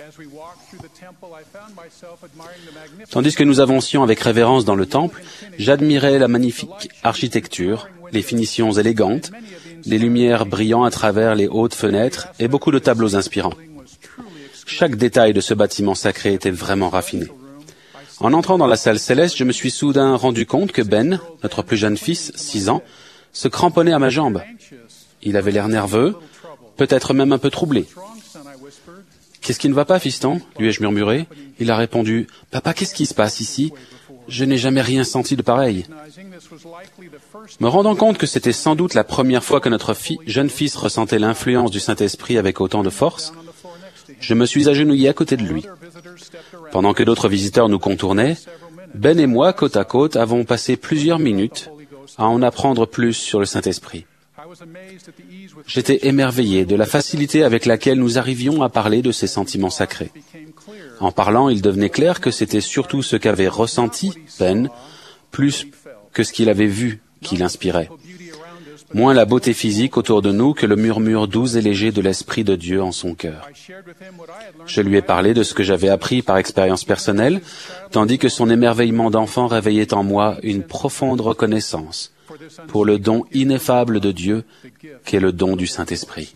Tandis que nous avancions avec révérence dans le temple, j'admirais la magnifique architecture, les finitions élégantes, les lumières brillant à travers les hautes fenêtres et beaucoup de tableaux inspirants. Chaque détail de ce bâtiment sacré était vraiment raffiné. En entrant dans la salle céleste, je me suis soudain rendu compte que Ben, notre plus jeune fils, six ans, se cramponnait à ma jambe. Il avait l'air nerveux, peut-être même un peu troublé. « Qu'est-ce qui ne va pas, fiston ?» lui ai-je murmuré. Il a répondu « Papa, qu'est-ce qui se passe ici ? Je n'ai jamais rien senti de pareil. » Me rendant compte que c'était sans doute la première fois que notre fi- jeune fils ressentait l'influence du Saint-Esprit avec autant de force, je me suis agenouillé à côté de lui. Pendant que d'autres visiteurs nous contournaient, Ben et moi, côte à côte, avons passé plusieurs minutes à en apprendre plus sur le Saint-Esprit. J'étais émerveillé de la facilité avec laquelle nous arrivions à parler de ces sentiments sacrés. En parlant, il devenait clair que c'était surtout ce qu'avait ressenti Ben, plus que ce qu'il avait vu qui l'inspirait. Moins la beauté physique autour de nous que le murmure doux et léger de l'Esprit de Dieu en son cœur. Je lui ai parlé de ce que j'avais appris par expérience personnelle, tandis que son émerveillement d'enfant réveillait en moi une profonde reconnaissance pour le don ineffable de Dieu qu'est le don du Saint-Esprit.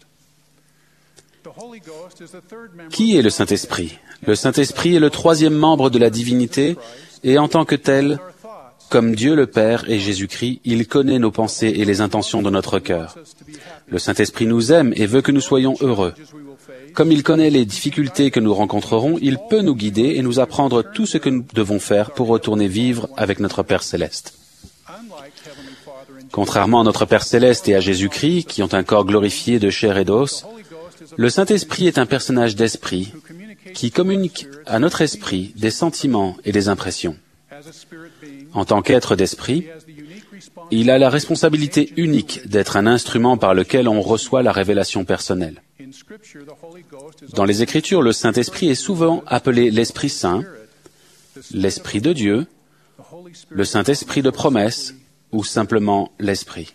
Qui est le Saint-Esprit ? Le Saint-Esprit est le troisième membre de la divinité et en tant que tel, comme Dieu le Père et Jésus-Christ, il connaît nos pensées et les intentions de notre cœur. Le Saint-Esprit nous aime et veut que nous soyons heureux. Comme il connaît les difficultés que nous rencontrerons, il peut nous guider et nous apprendre tout ce que nous devons faire pour retourner vivre avec notre Père céleste. Contrairement à notre Père Céleste et à Jésus-Christ, qui ont un corps glorifié de chair et d'os, le Saint-Esprit est un personnage d'esprit qui communique à notre esprit des sentiments et des impressions. En tant qu'être d'esprit, il a la responsabilité unique d'être un instrument par lequel on reçoit la révélation personnelle. Dans les Écritures, le Saint-Esprit est souvent appelé l'Esprit Saint, l'Esprit de Dieu, le Saint-Esprit de promesse ou simplement l'Esprit.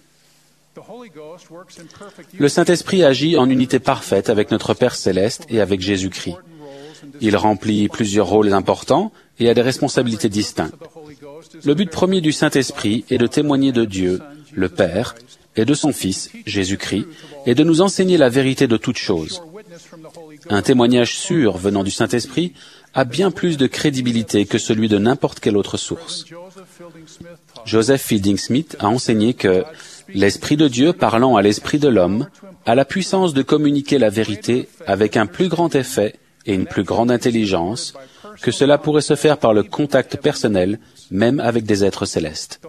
Le Saint-Esprit agit en unité parfaite avec notre Père Céleste et avec Jésus-Christ. Il remplit plusieurs rôles importants et a des responsabilités distinctes. Le but premier du Saint-Esprit est de témoigner de Dieu, le Père, et de son Fils, Jésus-Christ, et de nous enseigner la vérité de toutes choses. Un témoignage sûr venant du Saint-Esprit a bien plus de crédibilité que celui de n'importe quelle autre source. Joseph Fielding Smith a enseigné que l'Esprit de Dieu parlant à l'Esprit de l'homme a la puissance de communiquer la vérité avec un plus grand effet et une plus grande intelligence que cela pourrait se faire par le contact personnel, même avec des êtres célestes.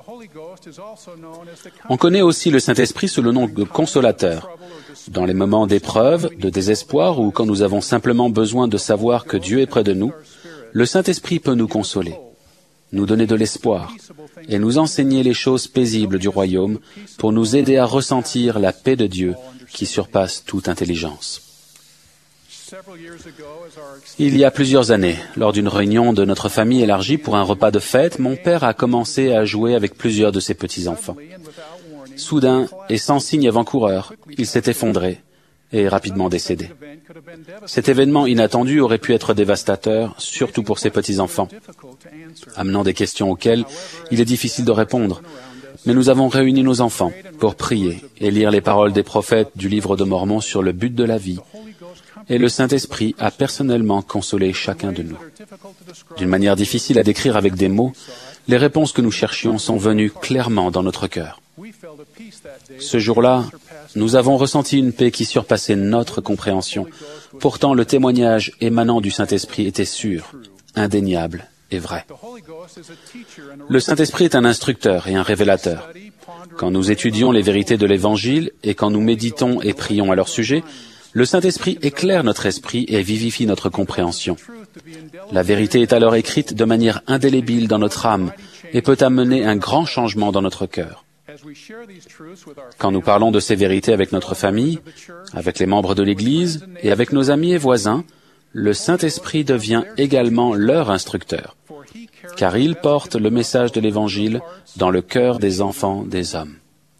On connaît aussi le Saint-Esprit sous le nom de consolateur. Dans les moments d'épreuve, de désespoir ou quand nous avons simplement besoin de savoir que Dieu est près de nous, le Saint-Esprit peut nous consoler, nous donner de l'espoir et nous enseigner les choses paisibles du royaume pour nous aider à ressentir la paix de Dieu qui surpasse toute intelligence. Il y a plusieurs années, lors d'une réunion de notre famille élargie pour un repas de fête, mon père a commencé à jouer avec plusieurs de ses petits-enfants. Soudain, et sans signe avant-coureur, il s'est effondré et est rapidement décédé. Cet événement inattendu aurait pu être dévastateur, surtout pour ses petits-enfants, amenant des questions auxquelles il est difficile de répondre. Mais nous avons réuni nos enfants pour prier et lire les paroles des prophètes du livre de Mormon sur le but de la vie. Et le Saint-Esprit a personnellement consolé chacun de nous. D'une manière difficile à décrire avec des mots, les réponses que nous cherchions sont venues clairement dans notre cœur. Ce jour-là, nous avons ressenti une paix qui surpassait notre compréhension. Pourtant, le témoignage émanant du Saint-Esprit était sûr, indéniable et vrai. Le Saint-Esprit est un instructeur et un révélateur. Quand nous étudions les vérités de l'Évangile et quand nous méditons et prions à leur sujet, le Saint-Esprit éclaire notre esprit et vivifie notre compréhension. La vérité est alors écrite de manière indélébile dans notre âme et peut amener un grand changement dans notre cœur. Quand nous parlons de ces vérités avec notre famille, avec les membres de l'Église et avec nos amis et voisins, le Saint-Esprit devient également leur instructeur, car il porte le message de l'Évangile dans le cœur des enfants des hommes.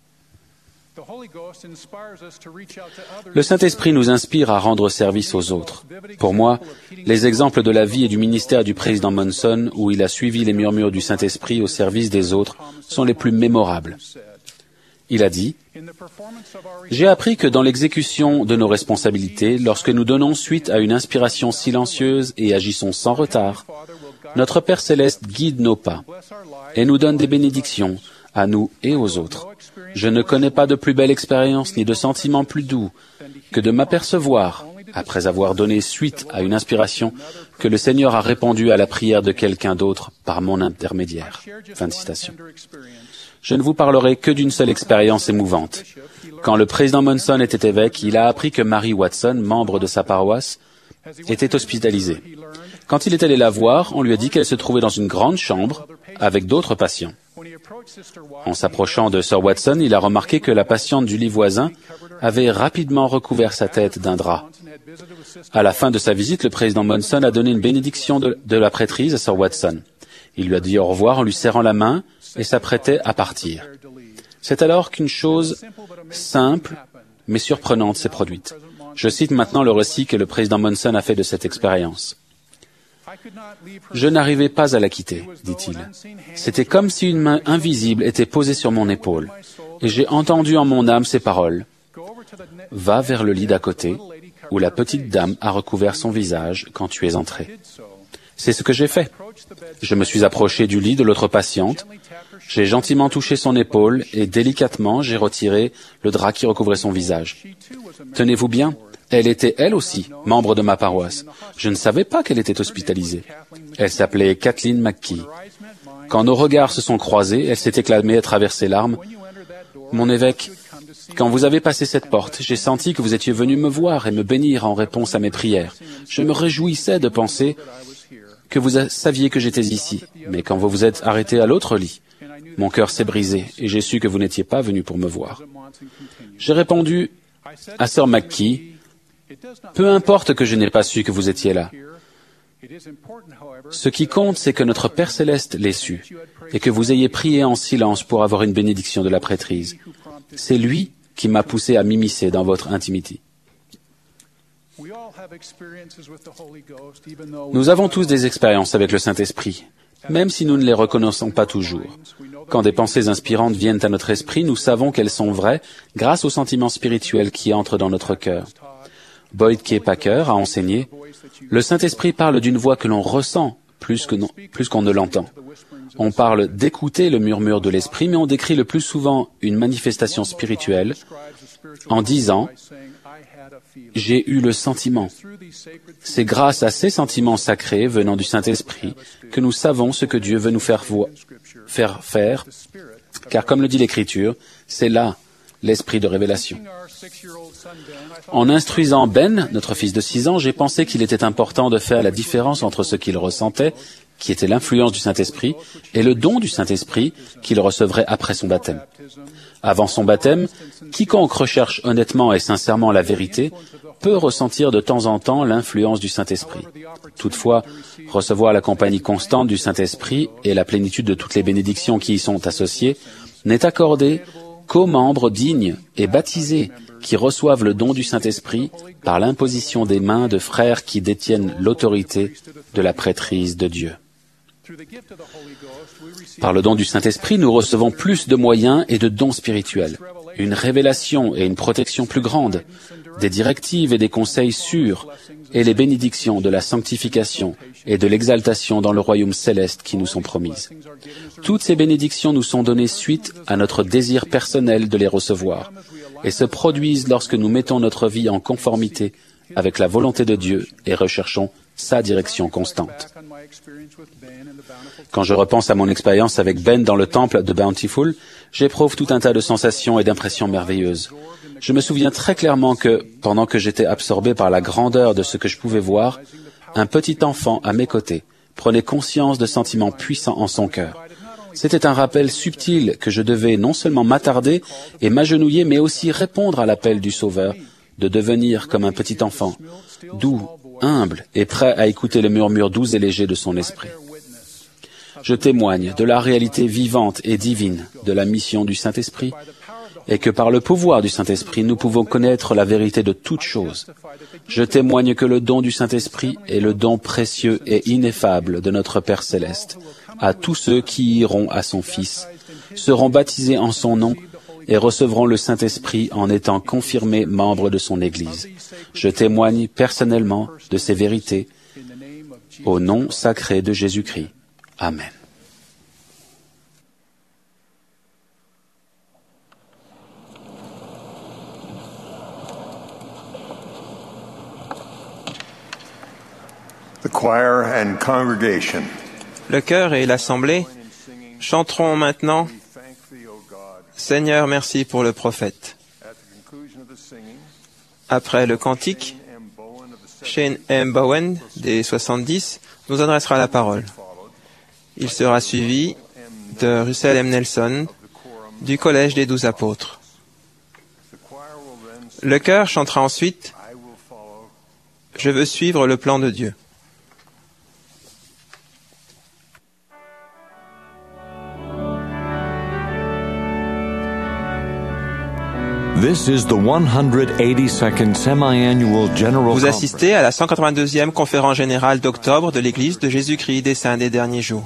Le Saint-Esprit nous inspire à rendre service aux autres. Pour moi, les exemples de la vie et du ministère du président Monson, où il a suivi les murmures du Saint-Esprit au service des autres, sont les plus mémorables. Il a dit, « J'ai appris que dans l'exécution de nos responsabilités, lorsque nous donnons suite à une inspiration silencieuse et agissons sans retard, notre Père Céleste guide nos pas et nous donne des bénédictions à nous et aux autres. Je ne connais pas de plus belle expérience ni de sentiment plus doux que de m'apercevoir, après avoir donné suite à une inspiration, que le Seigneur a répondu à la prière de quelqu'un d'autre par mon intermédiaire. » Fin de citation. Je ne vous parlerai que d'une seule expérience émouvante. Quand le président Monson était évêque, il a appris que Mary Watson, membre de sa paroisse, était hospitalisée. Quand il est allé la voir, on lui a dit qu'elle se trouvait dans une grande chambre avec d'autres patients. En s'approchant de Sir Watson, il a remarqué que la patiente du lit voisin avait rapidement recouvert sa tête d'un drap. À la fin de sa visite, le président Monson a donné une bénédiction de, de la prêtrise à Sir Watson. Il lui a dit au revoir en lui serrant la main et s'apprêtait à partir. C'est alors qu'une chose simple mais surprenante s'est produite. Je cite maintenant le récit que le président Monson a fait de cette expérience. « Je n'arrivais pas à la quitter, dit-il. C'était comme si une main invisible était posée sur mon épaule, et j'ai entendu en mon âme ces paroles. « Va vers le lit d'à côté, où la petite dame a recouvert son visage quand tu es entré. » C'est ce que j'ai fait. Je me suis approché du lit de l'autre patiente, j'ai gentiment touché son épaule et délicatement j'ai retiré le drap qui recouvrait son visage. Tenez-vous bien, elle était elle aussi membre de ma paroisse. Je ne savais pas qu'elle était hospitalisée. Elle s'appelait Kathleen McKee. Quand nos regards se sont croisés, elle s'est éclamée à travers ses larmes. Mon évêque, quand vous avez passé cette porte, j'ai senti que vous étiez venu me voir et me bénir en réponse à mes prières. Je me réjouissais de penser que vous saviez que j'étais ici. Mais quand vous vous êtes arrêté à l'autre lit, mon cœur s'est brisé et j'ai su que vous n'étiez pas venu pour me voir. J'ai répondu à Sir McKee, peu importe que je n'ai pas su que vous étiez là. Ce qui compte, c'est que notre Père Céleste l'ait su et que vous ayez prié en silence pour avoir une bénédiction de la prêtrise. C'est lui qui m'a poussé à m'immiscer dans votre intimité. Nous avons tous des expériences avec le Saint-Esprit, même si nous ne les reconnaissons pas toujours. Quand des pensées inspirantes viennent à notre esprit, nous savons qu'elles sont vraies grâce aux sentiments spirituels qui entrent dans notre cœur. Boyd K. Packer a enseigné « Le Saint-Esprit parle d'une voix que l'on ressent plus que non, plus qu'on ne l'entend. On parle d'écouter le murmure de l'Esprit, mais on décrit le plus souvent une manifestation spirituelle en disant « J'ai eu le sentiment ». C'est grâce à ces sentiments sacrés venant du Saint-Esprit que nous savons ce que Dieu veut nous faire, vo- faire faire, car comme le dit l'Écriture, c'est là l'esprit de révélation. En instruisant Ben, notre fils de six ans, j'ai pensé qu'il était important de faire la différence entre ce qu'il ressentait, qui était l'influence du Saint-Esprit, et le don du Saint-Esprit qu'il recevrait après son baptême. Avant son baptême, quiconque recherche honnêtement et sincèrement la vérité peut ressentir de temps en temps l'influence du Saint-Esprit. Toutefois, recevoir la compagnie constante du Saint-Esprit et la plénitude de toutes les bénédictions qui y sont associées n'est accordé qu'aux membres dignes et baptisés qui reçoivent le don du Saint-Esprit par l'imposition des mains de frères qui détiennent l'autorité de la prêtrise de Dieu. Par le don du Saint-Esprit, nous recevons plus de moyens et de dons spirituels, une révélation et une protection plus grande, des directives et des conseils sûrs, et les bénédictions de la sanctification et de l'exaltation dans le royaume céleste qui nous sont promises. Toutes ces bénédictions nous sont données suite à notre désir personnel de les recevoir, et se produisent lorsque nous mettons notre vie en conformité avec la volonté de Dieu et recherchons sa direction constante. Quand je repense à mon expérience avec Ben dans le temple de Bountiful, j'éprouve tout un tas de sensations et d'impressions merveilleuses. Je me souviens très clairement que, pendant que j'étais absorbé par la grandeur de ce que je pouvais voir, un petit enfant à mes côtés prenait conscience de sentiments puissants en son cœur. C'était un rappel subtil que je devais non seulement m'attarder et m'agenouiller, mais aussi répondre à l'appel du Sauveur de devenir comme un petit enfant, doux, humble et prêt à écouter le murmure doux et léger de son esprit. Je témoigne de la réalité vivante et divine de la mission du Saint-Esprit et que par le pouvoir du Saint-Esprit, nous pouvons connaître la vérité de toutes choses. Je témoigne que le don du Saint-Esprit est le don précieux et ineffable de notre Père Céleste à tous ceux qui iront à son Fils, seront baptisés en son nom et recevront le Saint-Esprit en étant confirmés membres de son Église. Je témoigne personnellement de ces vérités au nom sacré de Jésus-Christ. Amen. The choir and congregation. Le chœur et l'assemblée chanteront maintenant « Seigneur, merci pour le prophète ». Après le cantique, Shane M. Bowen, des soixante-dix, nous adressera la parole. Il sera suivi de Russell M. Nelson, du Collège des Douze Apôtres. Le chœur chantera ensuite « Je veux suivre le plan de Dieu ». This is the one hundred eighty-second semi-annual General Vous assistez à la cent quatre-vingt-deuxième conférence générale d'octobre de l'Église de Jésus-Christ des Saints des Derniers Jours.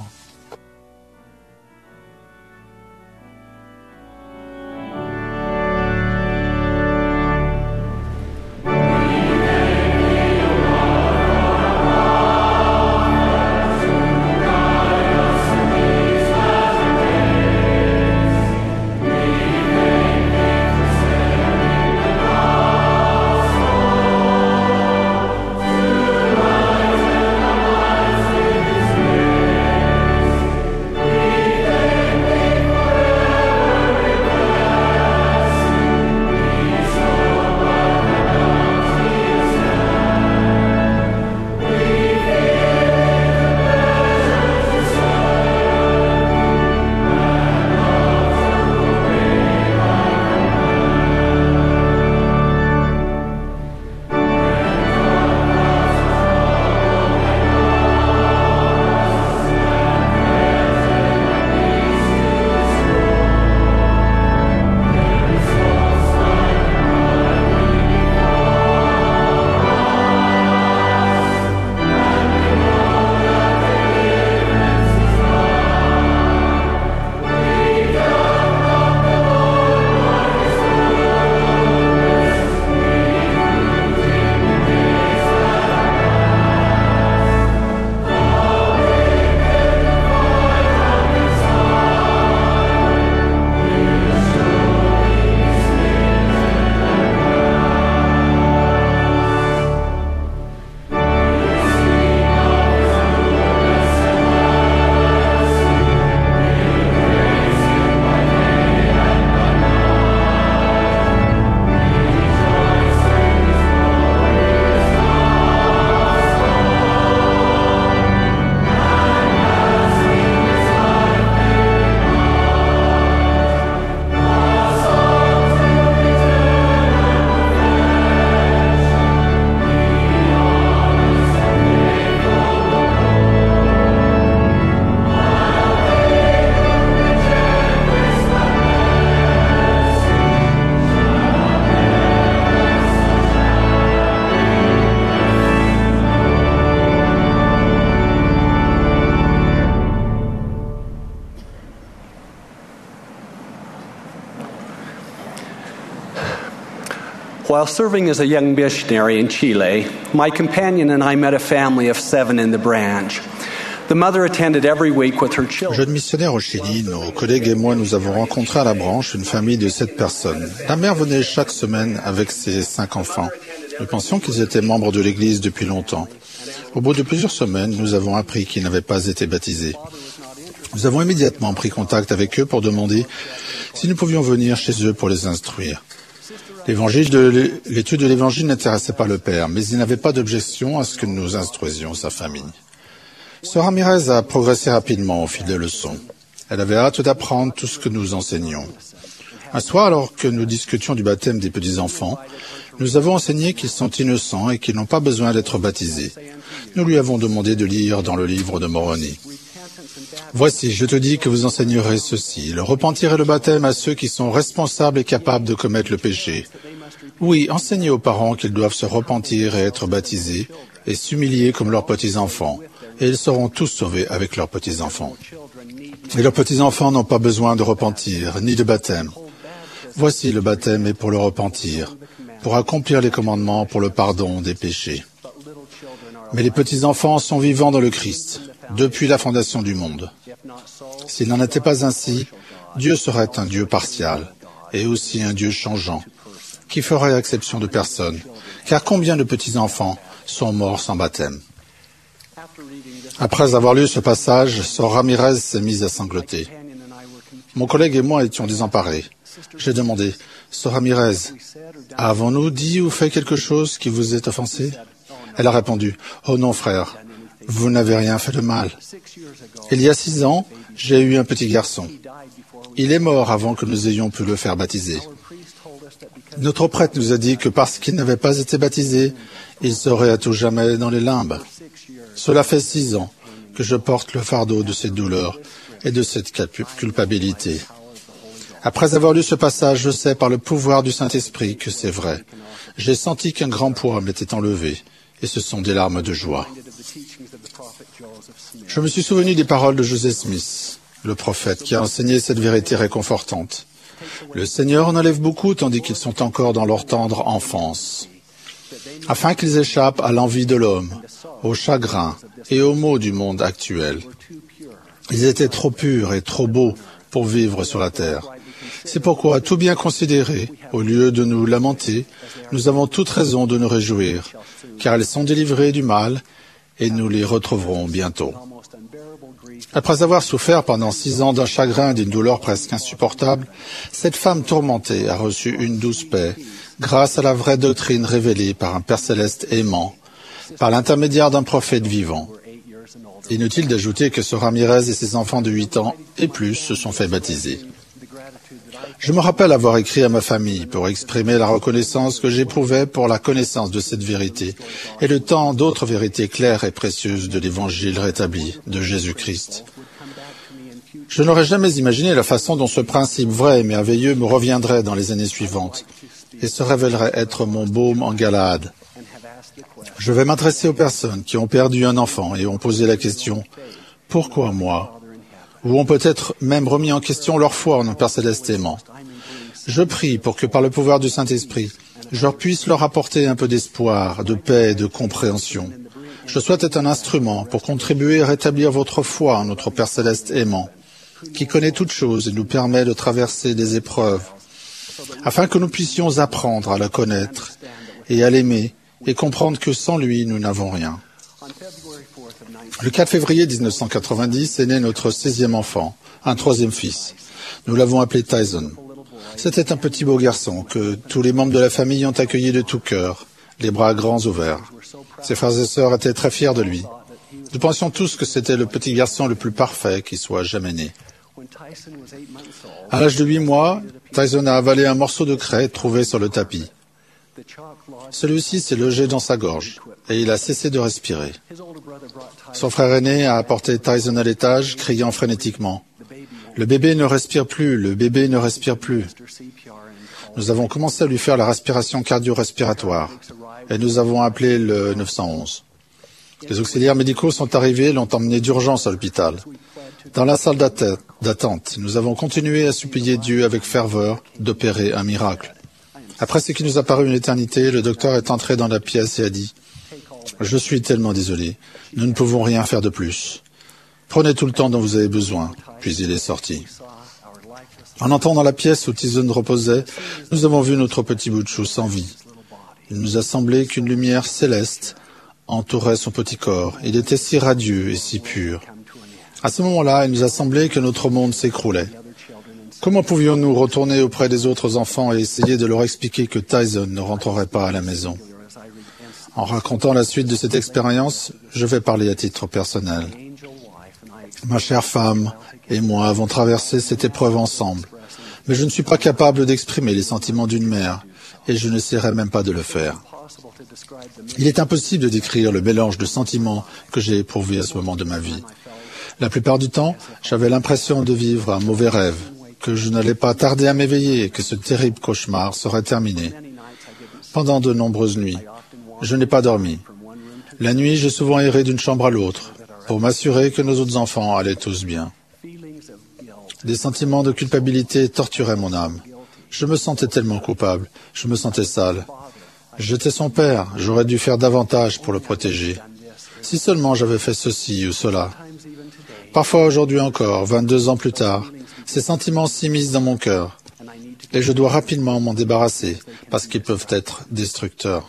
While serving as a young missionary in Chile, my companion and I met a family of seven in the branch. The mother attended every week with her children. Jeune missionnaire au Chili, nos collègues et moi, nous avons rencontré à la branche une famille de sept personnes. La mère venait chaque semaine avec ses cinq enfants. Nous pensions qu'ils étaient membres de l'Église depuis longtemps. Au bout de plusieurs semaines, nous avons appris qu'ils n'avaient pas été baptisés. Nous avons immédiatement pris contact avec eux pour demander si nous pouvions venir chez eux pour les instruire. L'évangile de l'étude de l'Évangile n'intéressait pas le père, mais il n'avait pas d'objection à ce que nous instruisions sa famille. Sœur Ramirez a progressé rapidement au fil des leçons. Elle avait hâte d'apprendre tout ce que nous enseignions. Un soir, alors que nous discutions du baptême des petits-enfants, nous avons enseigné qu'ils sont innocents et qu'ils n'ont pas besoin d'être baptisés. Nous lui avons demandé de lire dans le livre de Moroni. « Voici, je te dis que vous enseignerez ceci, le repentir et le baptême à ceux qui sont responsables et capables de commettre le péché. Oui, enseignez aux parents qu'ils doivent se repentir et être baptisés et s'humilier comme leurs petits-enfants. Et ils seront tous sauvés avec leurs petits-enfants. Et leurs petits-enfants n'ont pas besoin de repentir, ni de baptême. Voici le baptême est pour le repentir, pour accomplir les commandements pour le pardon des péchés. Mais les petits-enfants sont vivants dans le Christ, depuis la fondation du monde. S'il n'en était pas ainsi, Dieu serait un Dieu partial, et aussi un Dieu changeant, qui ferait exception de personne, car combien de petits-enfants sont morts sans baptême? Après avoir lu ce passage, Sœur Ramirez s'est mise à sangloter. Mon collègue et moi étions désemparés. J'ai demandé, « Sœur Ramirez, avons-nous dit ou fait quelque chose qui vous ait offensé ?» Elle a répondu, « Oh non, frère, vous n'avez rien fait de mal. Il y a six ans, j'ai eu un petit garçon. Il est mort avant que nous ayons pu le faire baptiser. Notre prêtre nous a dit que parce qu'il n'avait pas été baptisé, il serait à tout jamais dans les limbes. Cela fait six ans que je porte le fardeau de cette douleur et de cette culpabilité. Après avoir lu ce passage, je sais par le pouvoir du Saint-Esprit que c'est vrai. J'ai senti qu'un grand poids m'était enlevé, et ce sont des larmes de joie. Je me suis souvenu des paroles de Joseph Smith, le prophète, qui a enseigné cette vérité réconfortante. Le Seigneur en enlève beaucoup tandis qu'ils sont encore dans leur tendre enfance, afin qu'ils échappent à l'envie de l'homme, au chagrin et aux maux du monde actuel. Ils étaient trop purs et trop beaux pour vivre sur la terre. C'est pourquoi, tout bien considéré, au lieu de nous lamenter, nous avons toute raison de nous réjouir, car ils sont délivrés du mal et nous les retrouverons bientôt. Après avoir souffert pendant six ans d'un chagrin et d'une douleur presque insupportable, cette femme tourmentée a reçu une douce paix grâce à la vraie doctrine révélée par un Père céleste aimant, par l'intermédiaire d'un prophète vivant. Inutile d'ajouter que Sœur Ramirez et ses enfants de huit ans et plus se sont fait baptiser. Je me rappelle avoir écrit à ma famille pour exprimer la reconnaissance que j'éprouvais pour la connaissance de cette vérité et de tant d'autres vérités claires et précieuses de l'Évangile rétabli de Jésus-Christ. Je n'aurais jamais imaginé la façon dont ce principe vrai et merveilleux me reviendrait dans les années suivantes et se révélerait être mon baume en Galade. Je vais m'adresser aux personnes qui ont perdu un enfant et ont posé la question « Pourquoi moi ?» ou ont peut-être même remis en question leur foi en un Père céleste aimant. Je prie pour que par le pouvoir du Saint-Esprit, je puisse leur apporter un peu d'espoir, de paix et de compréhension. Je souhaite être un instrument pour contribuer à rétablir votre foi en notre Père céleste aimant, qui connaît toutes choses et nous permet de traverser des épreuves, afin que nous puissions apprendre à le connaître et à l'aimer et comprendre que sans lui, nous n'avons rien. Le quatre février mille neuf cent quatre-vingt-dix est né notre sixième enfant, un troisième fils. Nous l'avons appelé Tyson. C'était un petit beau garçon que tous les membres de la famille ont accueilli de tout cœur, les bras grands ouverts. Ses frères et sœurs étaient très fiers de lui. Nous pensions tous que c'était le petit garçon le plus parfait qui soit jamais né. À l'âge de huit mois, Tyson a avalé un morceau de craie trouvé sur le tapis. Celui-ci s'est logé dans sa gorge et il a cessé de respirer. Son frère aîné a apporté Tyson à l'étage, criant frénétiquement. « Le bébé ne respire plus, le bébé ne respire plus. » Nous avons commencé à lui faire la respiration cardio-respiratoire et nous avons appelé le neuf cent onze. Les auxiliaires médicaux sont arrivés et l'ont emmené d'urgence à l'hôpital. Dans la salle d'attente, nous avons continué à supplier Dieu avec ferveur d'opérer un miracle. Après ce qui nous a paru une éternité, le docteur est entré dans la pièce et a dit « Je suis tellement désolé, nous ne pouvons rien faire de plus. Prenez tout le temps dont vous avez besoin. » Puis il est sorti. En entrant dans la pièce où Tyson reposait, nous avons vu notre petit bout de chou sans vie. Il nous a semblé qu'une lumière céleste entourait son petit corps. Il était si radieux et si pur. À ce moment-là, il nous a semblé que notre monde s'écroulait. Comment pouvions-nous retourner auprès des autres enfants et essayer de leur expliquer que Tyson ne rentrerait pas à la maison? En racontant la suite de cette expérience, je vais parler à titre personnel. Ma chère femme et moi avons traversé cette épreuve ensemble, mais je ne suis pas capable d'exprimer les sentiments d'une mère, et je n'essaierai même pas de le faire. Il est impossible de décrire le mélange de sentiments que j'ai éprouvé à ce moment de ma vie. La plupart du temps, j'avais l'impression de vivre un mauvais rêve, que je n'allais pas tarder à m'éveiller et que ce terrible cauchemar serait terminé. Pendant de nombreuses nuits, je n'ai pas dormi. La nuit, j'ai souvent erré d'une chambre à l'autre, pour m'assurer que nos autres enfants allaient tous bien. Des sentiments de culpabilité torturaient mon âme. Je me sentais tellement coupable, je me sentais sale. J'étais son père, j'aurais dû faire davantage pour le protéger. Si seulement j'avais fait ceci ou cela. Parfois aujourd'hui encore, vingt-deux ans plus tard, ces sentiments s'immiscent dans mon cœur. Et je dois rapidement m'en débarrasser, parce qu'ils peuvent être destructeurs.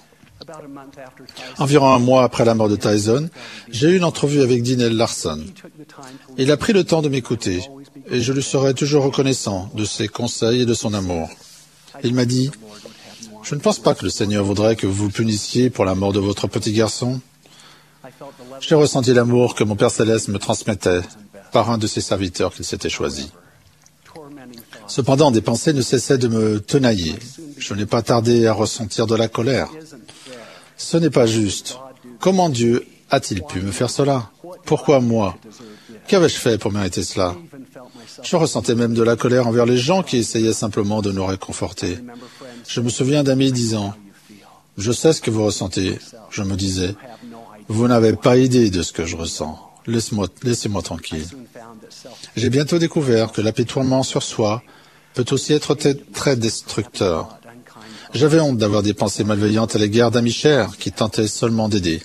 Environ un mois après la mort de Tyson, j'ai eu une entrevue avec Dinell Larson. Il a pris le temps de m'écouter, et je lui serai toujours reconnaissant de ses conseils et de son amour. Il m'a dit, « Je ne pense pas que le Seigneur voudrait que vous vous punissiez pour la mort de votre petit garçon. » J'ai ressenti l'amour que mon Père Céleste me transmettait par un de ses serviteurs qu'il s'était choisi. Cependant, des pensées ne cessaient de me tenailler. Je n'ai pas tardé à ressentir de la colère. Ce n'est pas juste. Comment Dieu a-t-il pu me faire cela? Pourquoi moi? Qu'avais-je fait pour mériter cela? Je ressentais même de la colère envers les gens qui essayaient simplement de nous réconforter. Je me souviens d'amis disant, « Je sais ce que vous ressentez. » Je me disais, « Vous n'avez pas idée de ce que je ressens. Laisse-moi, laissez-moi tranquille. » J'ai bientôt découvert que l'apitoiement sur soi peut aussi être très destructeur. J'avais honte d'avoir des pensées malveillantes à l'égard d'amis chers qui tentaient seulement d'aider.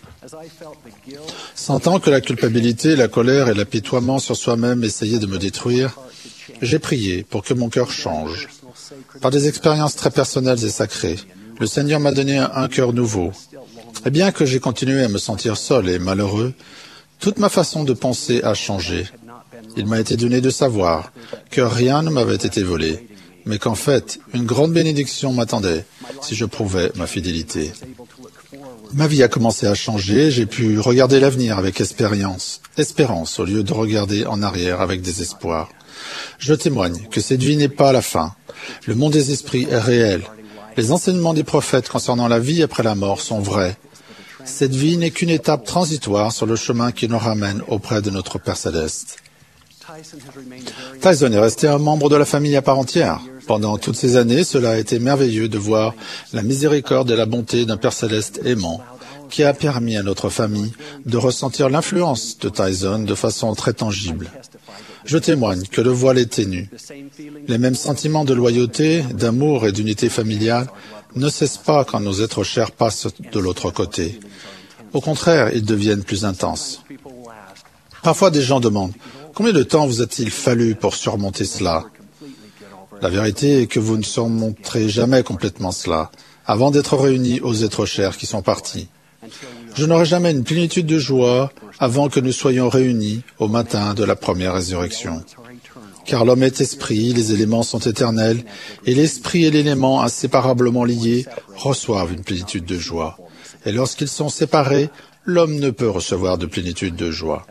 Sentant que la culpabilité, la colère et l'apitoiement sur soi-même essayaient de me détruire, j'ai prié pour que mon cœur change. Par des expériences très personnelles et sacrées, le Seigneur m'a donné un, un cœur nouveau. Et bien que j'ai continué à me sentir seul et malheureux, toute ma façon de penser a changé. Il m'a été donné de savoir que rien ne m'avait été volé, mais qu'en fait, une grande bénédiction m'attendait si je prouvais ma fidélité. Ma vie a commencé à changer, j'ai pu regarder l'avenir avec espérance, espérance au lieu de regarder en arrière avec désespoir. Je témoigne que cette vie n'est pas la fin. Le monde des esprits est réel. Les enseignements des prophètes concernant la vie après la mort sont vrais. Cette vie n'est qu'une étape transitoire sur le chemin qui nous ramène auprès de notre Père Céleste. Tyson est resté un membre de la famille à part entière. Pendant toutes ces années, cela a été merveilleux de voir la miséricorde et la bonté d'un Père Céleste aimant qui a permis à notre famille de ressentir l'influence de Tyson de façon très tangible. Je témoigne que le voile est ténu. Les mêmes sentiments de loyauté, d'amour et d'unité familiale ne cessent pas quand nos êtres chers passent de l'autre côté. Au contraire, ils deviennent plus intenses. Parfois, des gens demandent « Combien de temps vous a-t-il fallu pour surmonter cela ?» La vérité est que vous ne surmonterez jamais complètement cela, avant d'être réunis aux êtres chers qui sont partis. Je n'aurai jamais une plénitude de joie avant que nous soyons réunis au matin de la première résurrection. Car l'homme est esprit, les éléments sont éternels, et l'esprit et l'élément inséparablement liés reçoivent une plénitude de joie. Et lorsqu'ils sont séparés, l'homme ne peut recevoir de plénitude de joie.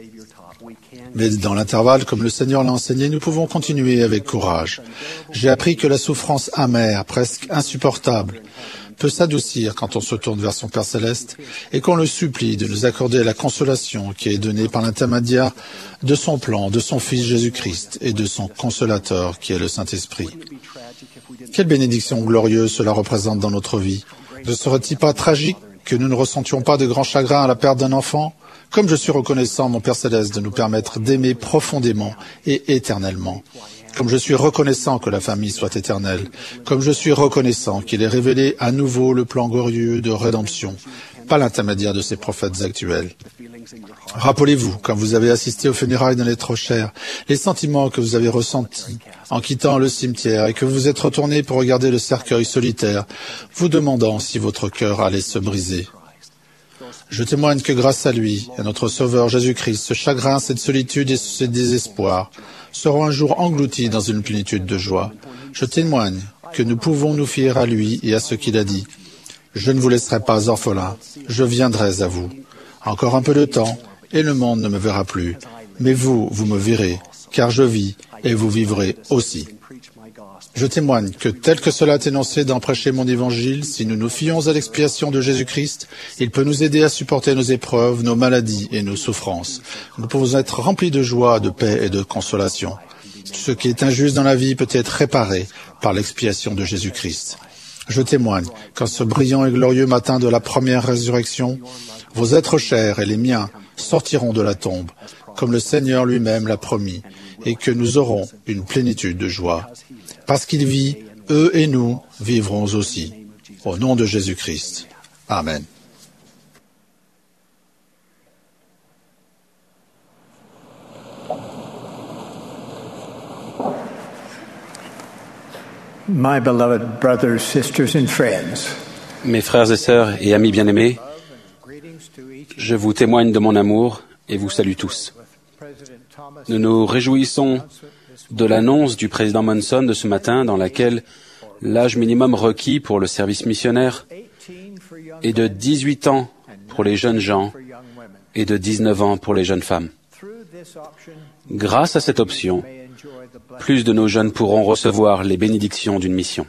Mais dans l'intervalle, comme le Seigneur l'a enseigné, nous pouvons continuer avec courage. J'ai appris que la souffrance amère, presque insupportable, peut s'adoucir quand on se tourne vers son Père Céleste et qu'on le supplie de nous accorder la consolation qui est donnée par l'intermédiaire de son plan, de son Fils Jésus-Christ et de son Consolateur qui est le Saint-Esprit. Quelle bénédiction glorieuse cela représente dans notre vie. Ne serait-il pas tragique que nous ne ressentions pas de grand chagrin à la perte d'un enfant, Comme je suis reconnaissant, mon Père Céleste, de nous permettre d'aimer profondément et éternellement. Comme je suis reconnaissant que la famille soit éternelle. Comme je suis reconnaissant qu'il ait révélé à nouveau le plan glorieux de rédemption, par l'intermédiaire de ses prophètes actuels. Rappelez-vous, quand vous avez assisté aux funérailles d'un être cher, les sentiments que vous avez ressentis en quittant le cimetière et que vous êtes retourné pour regarder le cercueil solitaire, vous demandant si votre cœur allait se briser. Je témoigne que grâce à lui, à notre Sauveur Jésus-Christ, ce chagrin, cette solitude et ce désespoir seront un jour engloutis dans une plénitude de joie. Je témoigne que nous pouvons nous fier à lui et à ce qu'il a dit. Je ne vous laisserai pas orphelin, je viendrai à vous. Encore un peu de temps, et le monde ne me verra plus. Mais vous, vous me verrez, car je vis, et vous vivrez aussi. Je témoigne que, tel que cela est énoncé dans Prêcher mon évangile, si nous nous fions à l'expiation de Jésus-Christ, il peut nous aider à supporter nos épreuves, nos maladies et nos souffrances. Nous pouvons être remplis de joie, de paix et de consolation. Tout ce qui est injuste dans la vie peut être réparé par l'expiation de Jésus-Christ. Je témoigne qu'en ce brillant et glorieux matin de la première résurrection, vos êtres chers et les miens sortiront de la tombe, comme le Seigneur lui-même l'a promis, et que nous aurons une plénitude de joie. Parce qu'il vit, eux et nous vivrons aussi. Au nom de Jésus-Christ. Amen. My beloved brothers, sisters and friends. Mes frères et sœurs et amis bien-aimés, je vous témoigne de mon amour et vous salue tous. Nous nous réjouissons de l'annonce du président Monson de ce matin dans laquelle l'âge minimum requis pour le service missionnaire est de dix-huit ans pour les jeunes gens et de dix-neuf ans pour les jeunes femmes. Grâce à cette option, plus de nos jeunes pourront recevoir les bénédictions d'une mission.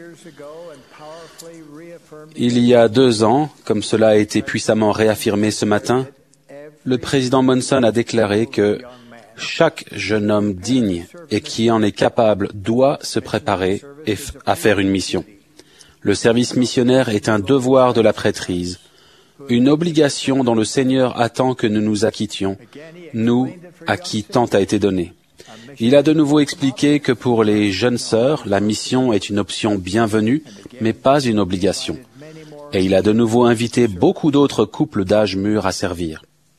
Il y a deux ans, comme cela a été puissamment réaffirmé ce matin, le président Monson a déclaré que chaque jeune homme digne et qui en est capable doit se préparer à faire une mission. Le service missionnaire est un devoir de la prêtrise, une obligation dont le Seigneur attend que nous nous acquittions, nous à qui tant a été donné. Il a de nouveau expliqué que pour les jeunes sœurs, la mission est une option bienvenue, mais pas une obligation. Et il a de nouveau invité beaucoup d'autres couples d'âge mûr à servir.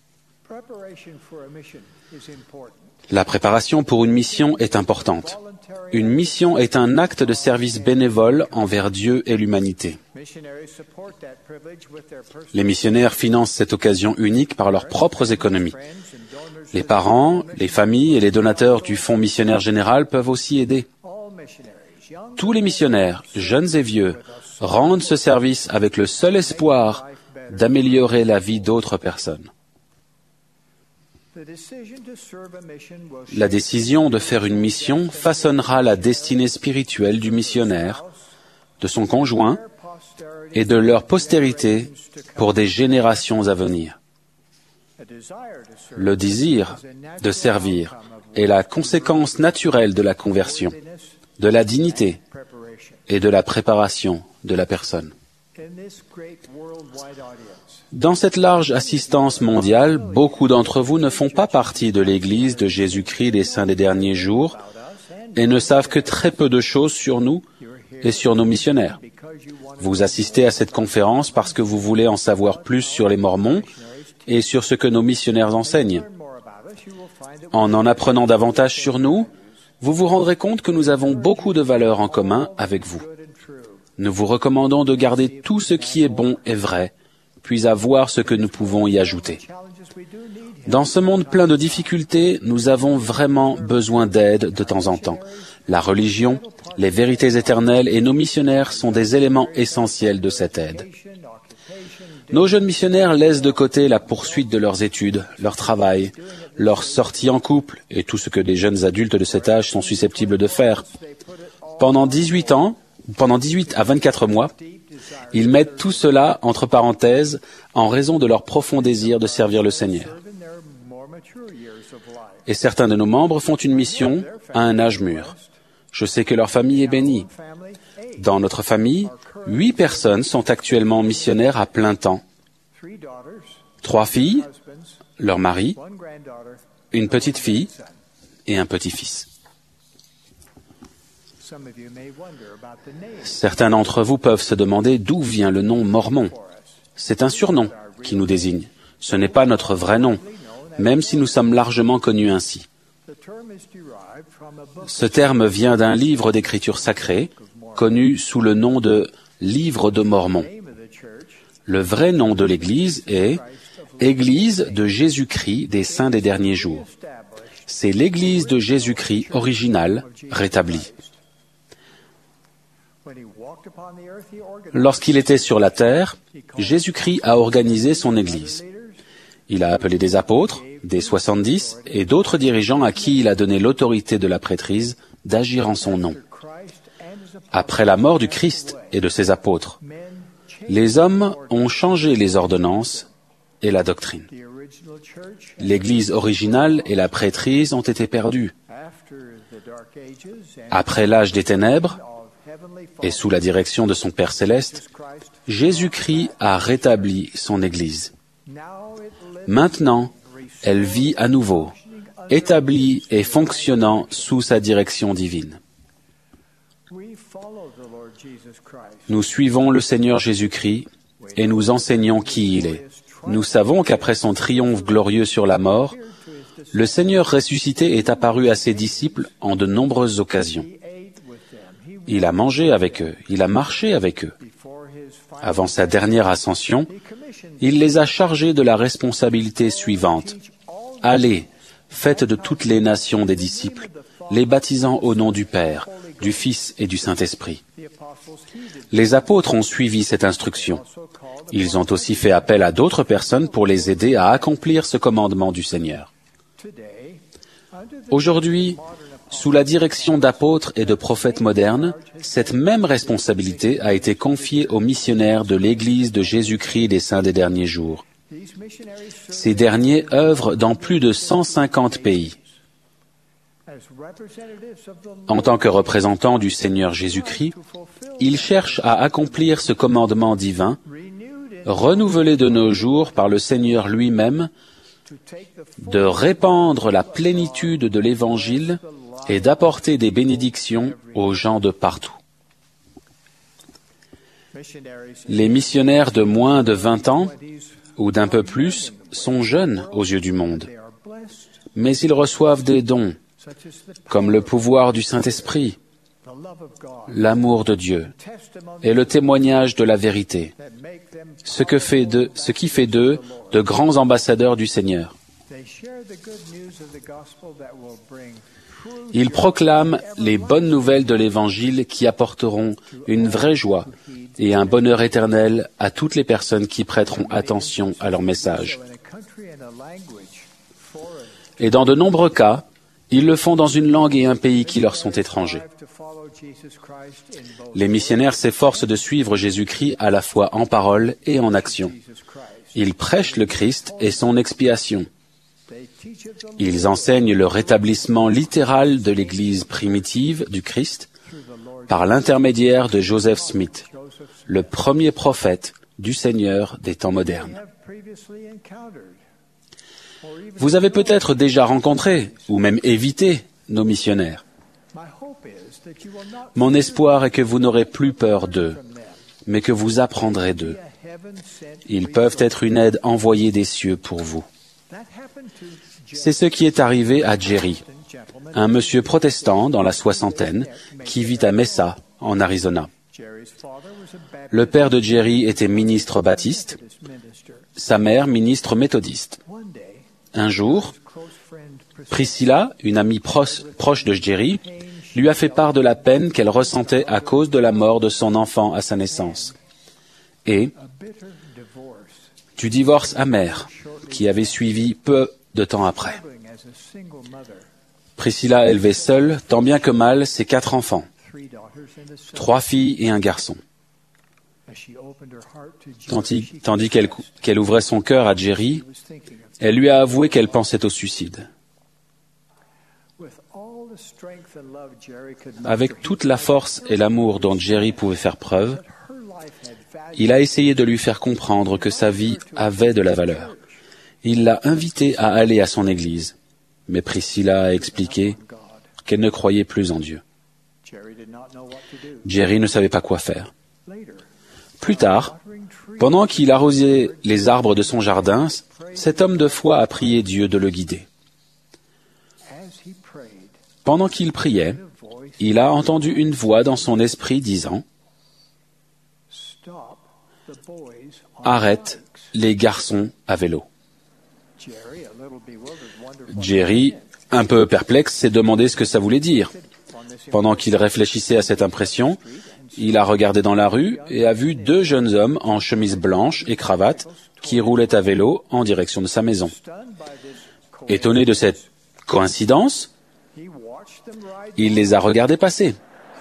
La préparation pour une mission est importante. Une mission est un acte de service bénévole envers Dieu et l'humanité. Les missionnaires financent cette occasion unique par leurs propres économies. Les parents, les familles et les donateurs du Fonds missionnaire général peuvent aussi aider. Tous les missionnaires, jeunes et vieux, rendent ce service avec le seul espoir d'améliorer la vie d'autres personnes. La décision de faire une mission façonnera la destinée spirituelle du missionnaire, de son conjoint et de leur postérité pour des générations à venir. Le désir de servir est la conséquence naturelle de la conversion, de la dignité et de la préparation de la personne. Dans cette large assistance mondiale, beaucoup d'entre vous ne font pas partie de l'Église de Jésus-Christ des Saints des derniers jours et ne savent que très peu de choses sur nous et sur nos missionnaires. Vous assistez à cette conférence parce que vous voulez en savoir plus sur les Mormons et sur ce que nos missionnaires enseignent. En en apprenant davantage sur nous, vous vous rendrez compte que nous avons beaucoup de valeurs en commun avec vous. Nous vous recommandons de garder tout ce qui est bon et vrai, puis à voir ce que nous pouvons y ajouter. Dans ce monde plein de difficultés, nous avons vraiment besoin d'aide de temps en temps. La religion, les vérités éternelles et nos missionnaires sont des éléments essentiels de cette aide. Nos jeunes missionnaires laissent de côté la poursuite de leurs études, leur travail, leur sortie en couple et tout ce que les jeunes adultes de cet âge sont susceptibles de faire. Pendant dix-huit ans, pendant dix-huit à vingt-quatre mois, ils mettent tout cela entre parenthèses en raison de leur profond désir de servir le Seigneur. Et certains de nos membres font une mission à un âge mûr. Je sais que leur famille est bénie. Dans notre famille, huit personnes sont actuellement missionnaires à plein temps. trois filles, leur mari, une petite fille et un petit-fils. Certains d'entre vous peuvent se demander d'où vient le nom Mormon. C'est un surnom qui nous désigne. Ce n'est pas notre vrai nom, même si nous sommes largement connus ainsi. Ce terme vient d'un livre d'écriture sacrée, connu sous le nom de Livre de Mormon. Le vrai nom de l'Église est Église de Jésus-Christ des Saints des Derniers Jours. C'est l'Église de Jésus-Christ originale, rétablie. Lorsqu'il était sur la terre, Jésus-Christ a organisé son Église. Il a appelé des apôtres, des soixante-dix et d'autres dirigeants à qui il a donné l'autorité de la prêtrise d'agir en son nom. Après la mort du Christ et de ses apôtres, les hommes ont changé les ordonnances et la doctrine. L'Église originale et la prêtrise ont été perdues. Après l'âge des ténèbres, et sous la direction de son Père céleste, Jésus-Christ a rétabli son Église. Maintenant, elle vit à nouveau, établie et fonctionnant sous sa direction divine. Nous suivons le Seigneur Jésus-Christ et nous enseignons qui il est. Nous savons qu'après son triomphe glorieux sur la mort, le Seigneur ressuscité est apparu à ses disciples en de nombreuses occasions. Il a mangé avec eux, il a marché avec eux. Avant sa dernière ascension, il les a chargés de la responsabilité suivante. Allez, faites de toutes les nations des disciples, les baptisant au nom du Père, du Fils et du Saint-Esprit. Les apôtres ont suivi cette instruction. Ils ont aussi fait appel à d'autres personnes pour les aider à accomplir ce commandement du Seigneur. Aujourd'hui, sous la direction d'apôtres et de prophètes modernes, cette même responsabilité a été confiée aux missionnaires de l'Église de Jésus-Christ des Saints des Derniers Jours. Ces derniers œuvrent dans plus de cent cinquante pays. En tant que représentants du Seigneur Jésus-Christ, ils cherchent à accomplir ce commandement divin, renouvelé de nos jours par le Seigneur lui-même, de répandre la plénitude de l'Évangile et d'apporter des bénédictions aux gens de partout. Les missionnaires de moins de vingt ans, ou d'un peu plus, sont jeunes aux yeux du monde, mais ils reçoivent des dons, comme le pouvoir du Saint-Esprit, l'amour de Dieu et le témoignage de la vérité, ce, que fait de, ce qui fait d'eux de grands ambassadeurs du Seigneur. Ils proclament les bonnes nouvelles de l'Évangile qui apporteront une vraie joie et un bonheur éternel à toutes les personnes qui prêteront attention à leur message. Et dans de nombreux cas, ils le font dans une langue et un pays qui leur sont étrangers. Les missionnaires s'efforcent de suivre Jésus-Christ à la fois en parole et en action. Ils prêchent le Christ et son expiation. Ils enseignent le rétablissement littéral de l'Église primitive du Christ par l'intermédiaire de Joseph Smith, le premier prophète du Seigneur des temps modernes. Vous avez peut-être déjà rencontré, ou même évité, nos missionnaires. Mon espoir est que vous n'aurez plus peur d'eux, mais que vous apprendrez d'eux. Ils peuvent être une aide envoyée des cieux pour vous. C'est ce qui est arrivé à Jerry, un monsieur protestant dans la soixantaine qui vit à Mesa, en Arizona. Le père de Jerry était ministre baptiste, sa mère ministre méthodiste. Un jour, Priscilla, une amie proche, proche de Jerry, lui a fait part de la peine qu'elle ressentait à cause de la mort de son enfant à sa naissance, et du divorce amer qui avait suivi peu de temps après. Priscilla élevait seule, tant bien que mal, ses quatre enfants, trois filles et un garçon. Tandis, tandis qu'elle, qu'elle ouvrait son cœur à Jerry, elle lui a avoué qu'elle pensait au suicide. Avec toute la force et l'amour dont Jerry pouvait faire preuve, il a essayé de lui faire comprendre que sa vie avait de la valeur Il l'a invitée à aller à son église, mais Priscilla a expliqué qu'elle ne croyait plus en Dieu. Jerry ne savait pas quoi faire. Plus tard, pendant qu'il arrosait les arbres de son jardin, cet homme de foi a prié Dieu de le guider. Pendant qu'il priait, il a entendu une voix dans son esprit disant « Arrête les garçons à vélo ». Jerry, un peu perplexe, s'est demandé ce que ça voulait dire. Pendant qu'il réfléchissait à cette impression, il a regardé dans la rue et a vu deux jeunes hommes en chemise blanche et cravate qui roulaient à vélo en direction de sa maison. Étonné de cette coïncidence, il les a regardés passer.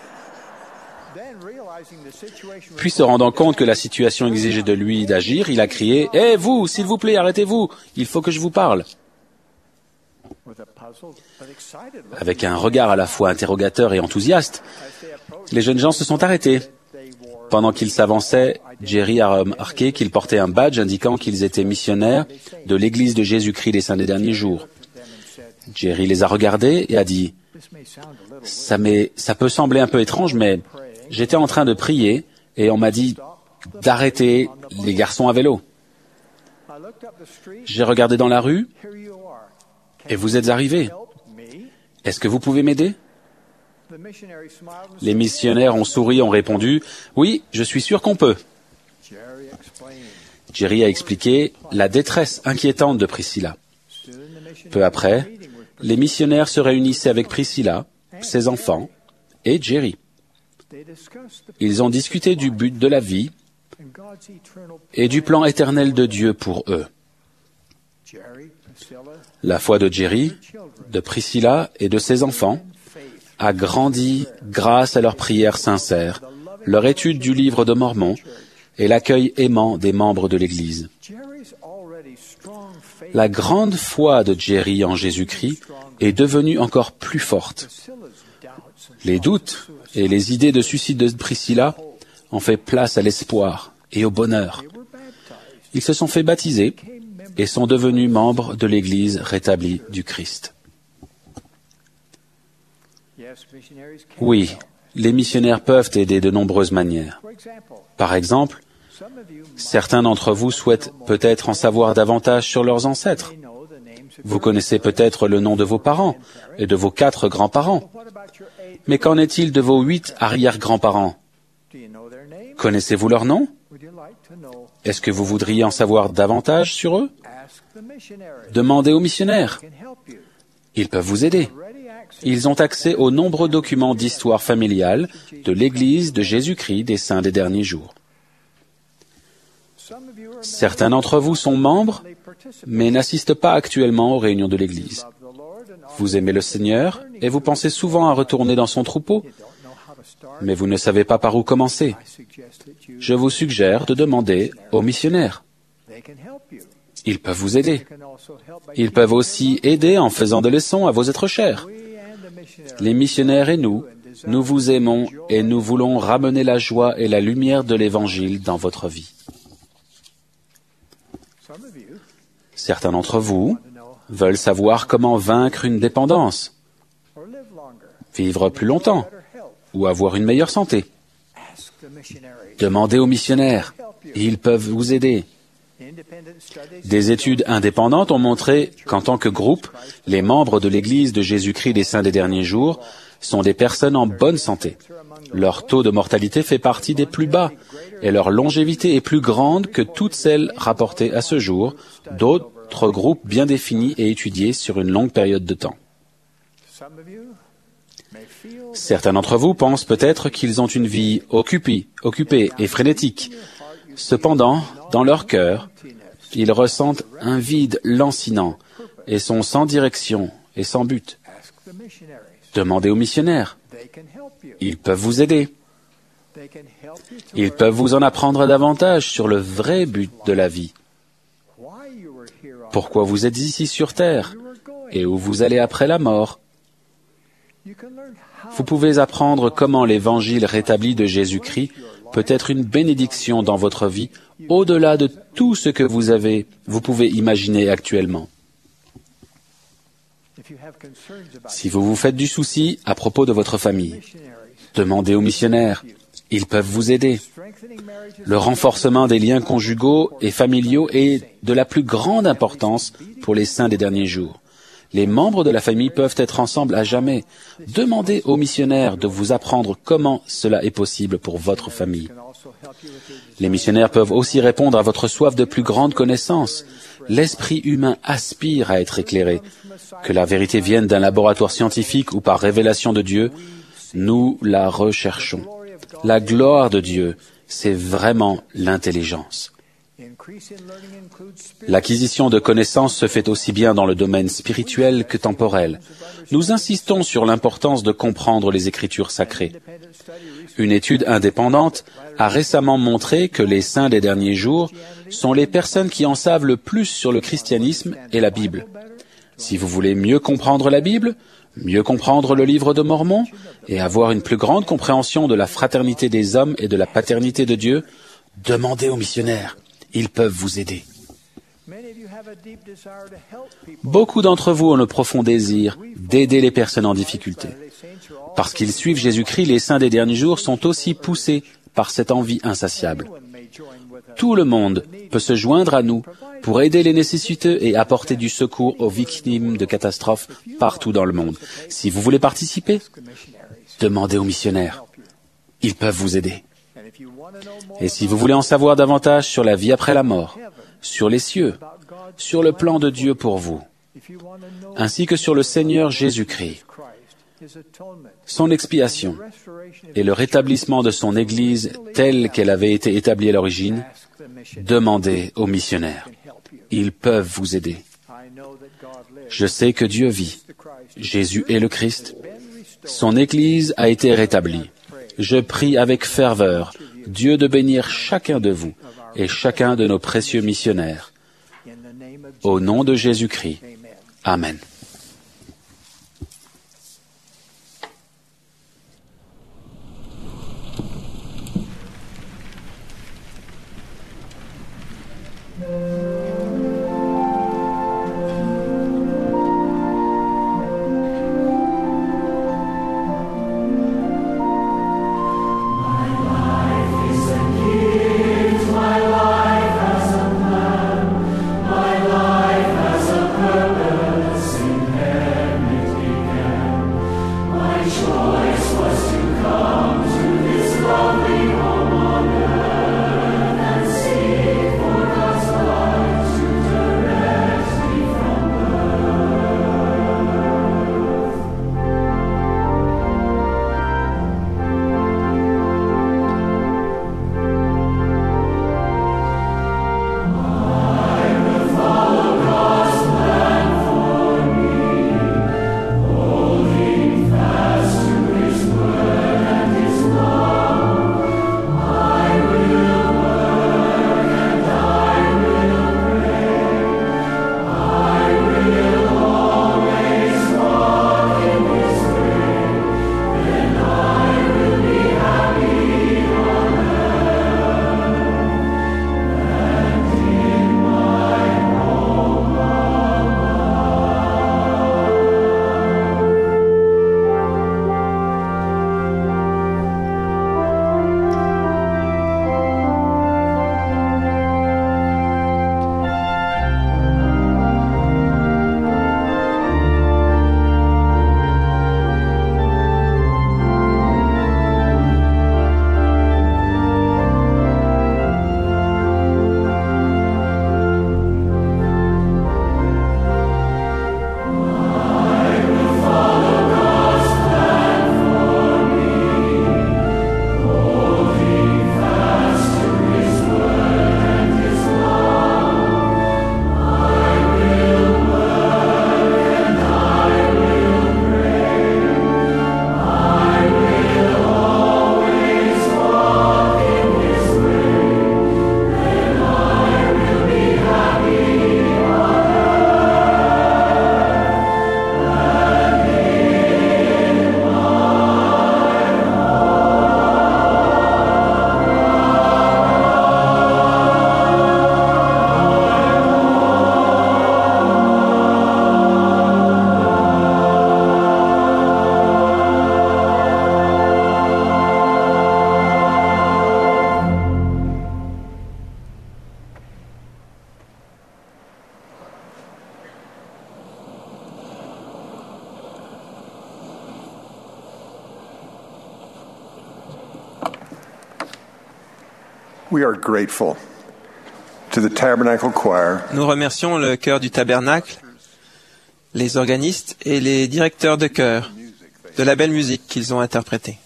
Puis se rendant compte que la situation exigeait de lui d'agir, il a crié « Hé, vous, s'il vous plaît, arrêtez-vous, il faut que je vous parle !» Avec un regard à la fois interrogateur et enthousiaste, les jeunes gens se sont arrêtés. Pendant qu'ils s'avançaient, Jerry a remarqué qu'ils portaient un badge indiquant qu'ils étaient missionnaires de l'Église de Jésus-Christ des Saints des Derniers Jours. Jerry les a regardés et a dit « Ça m'est, ça peut sembler un peu étrange, mais j'étais en train de prier et on m'a dit d'arrêter les garçons à vélo. J'ai regardé dans la rue et vous êtes arrivés. Est-ce que vous pouvez m'aider ?» Les missionnaires ont souri et ont répondu « Oui, je suis sûr qu'on peut. » Jerry a expliqué la détresse inquiétante de Priscilla. Peu après, les missionnaires se réunissaient avec Priscilla, ses enfants et Jerry. Ils ont discuté du but de la vie et du plan éternel de Dieu pour eux. La foi de Jerry, de Priscilla et de ses enfants a grandi grâce à leurs prières sincères, leur étude du livre de Mormon et l'accueil aimant des membres de l'Église. La grande foi de Jerry en Jésus-Christ est devenue encore plus forte. Les doutes et les idées de suicide de Priscilla ont fait place à l'espoir et au bonheur. Ils se sont fait baptiser et sont devenus membres de l'Église rétablie du Christ. Oui, les missionnaires peuvent aider de nombreuses manières. Par exemple, certains d'entre vous souhaitent peut-être en savoir davantage sur leurs ancêtres. Vous connaissez peut-être le nom de vos parents et de vos quatre grands-parents. Mais qu'en est-il de vos huit arrière-grands-parents? Connaissez-vous leur nom? Est-ce que vous voudriez en savoir davantage sur eux? Demandez aux missionnaires. Ils peuvent vous aider. Ils ont accès aux nombreux documents d'histoire familiale de l'Église de Jésus-Christ des Saints des Derniers Jours. Certains d'entre vous sont membres, mais n'assistent pas actuellement aux réunions de l'Église. Vous aimez le Seigneur et vous pensez souvent à retourner dans son troupeau, mais vous ne savez pas par où commencer. Je vous suggère de demander aux missionnaires. Ils peuvent vous aider. Ils peuvent aussi aider en faisant des leçons à vos êtres chers. Les missionnaires et nous, nous vous aimons et nous voulons ramener la joie et la lumière de l'Évangile dans votre vie. Certains d'entre vous veulent savoir comment vaincre une dépendance, vivre plus longtemps ou avoir une meilleure santé. Demandez aux missionnaires, ils peuvent vous aider. Des études indépendantes ont montré qu'en tant que groupe, les membres de l'Église de Jésus-Christ des Saints des Derniers Jours sont des personnes en bonne santé. Leur taux de mortalité fait partie des plus bas et leur longévité est plus grande que toutes celles rapportées à ce jour d'autres groupes bien définis et étudiés sur une longue période de temps. Certains d'entre vous pensent peut-être qu'ils ont une vie occupée, occupée et frénétique. Cependant, dans leur cœur, ils ressentent un vide lancinant et sont sans direction et sans but. Demandez aux missionnaires. Ils peuvent vous aider. Ils peuvent vous en apprendre davantage sur le vrai but de la vie. Pourquoi vous êtes ici sur terre et où vous allez après la mort. Vous pouvez apprendre comment l'Évangile rétabli de Jésus-Christ peut être une bénédiction dans votre vie au-delà de tout ce que vous avez, vous pouvez imaginer actuellement. Si vous vous faites du souci à propos de votre famille, demandez aux missionnaires. Ils peuvent vous aider. Le renforcement des liens conjugaux et familiaux est de la plus grande importance pour les saints des derniers jours. Les membres de la famille peuvent être ensemble à jamais. Demandez aux missionnaires de vous apprendre comment cela est possible pour votre famille. Les missionnaires peuvent aussi répondre à votre soif de plus grande connaissance. L'esprit humain aspire à être éclairé. Que la vérité vienne d'un laboratoire scientifique ou par révélation de Dieu, nous la recherchons. La gloire de Dieu, c'est vraiment l'intelligence. L'acquisition de connaissances se fait aussi bien dans le domaine spirituel que temporel. Nous insistons sur l'importance de comprendre les Écritures sacrées. Une étude indépendante a récemment montré que les saints des derniers jours sont les personnes qui en savent le plus sur le christianisme et la Bible. Si vous voulez mieux comprendre la Bible, mieux comprendre le livre de Mormon et avoir une plus grande compréhension de la fraternité des hommes et de la paternité de Dieu, demandez aux missionnaires. Ils peuvent vous aider. Beaucoup d'entre vous ont le profond désir d'aider les personnes en difficulté. Parce qu'ils suivent Jésus-Christ, les saints des derniers jours sont aussi poussés par cette envie insatiable. Tout le monde peut se joindre à nous pour aider les nécessiteux et apporter du secours aux victimes de catastrophes partout dans le monde. Si vous voulez participer, demandez aux missionnaires. Ils peuvent vous aider. Et si vous voulez en savoir davantage sur la vie après la mort, sur les cieux, sur le plan de Dieu pour vous, ainsi que sur le Seigneur Jésus-Christ, son expiation et le rétablissement de son Église telle qu'elle avait été établie à l'origine, demandez aux missionnaires. Ils peuvent vous aider. Je sais que Dieu vit. Jésus est le Christ. Son Église a été rétablie. Je prie avec ferveur Dieu de bénir chacun de vous et chacun de nos précieux missionnaires. Au nom de Jésus-Christ. Amen. My life has a purpose. We are grateful to the Tabernacle Choir. Nous remercions le chœur du Tabernacle, les organistes et les directeurs de chœur de la belle musique qu'ils ont interprétée.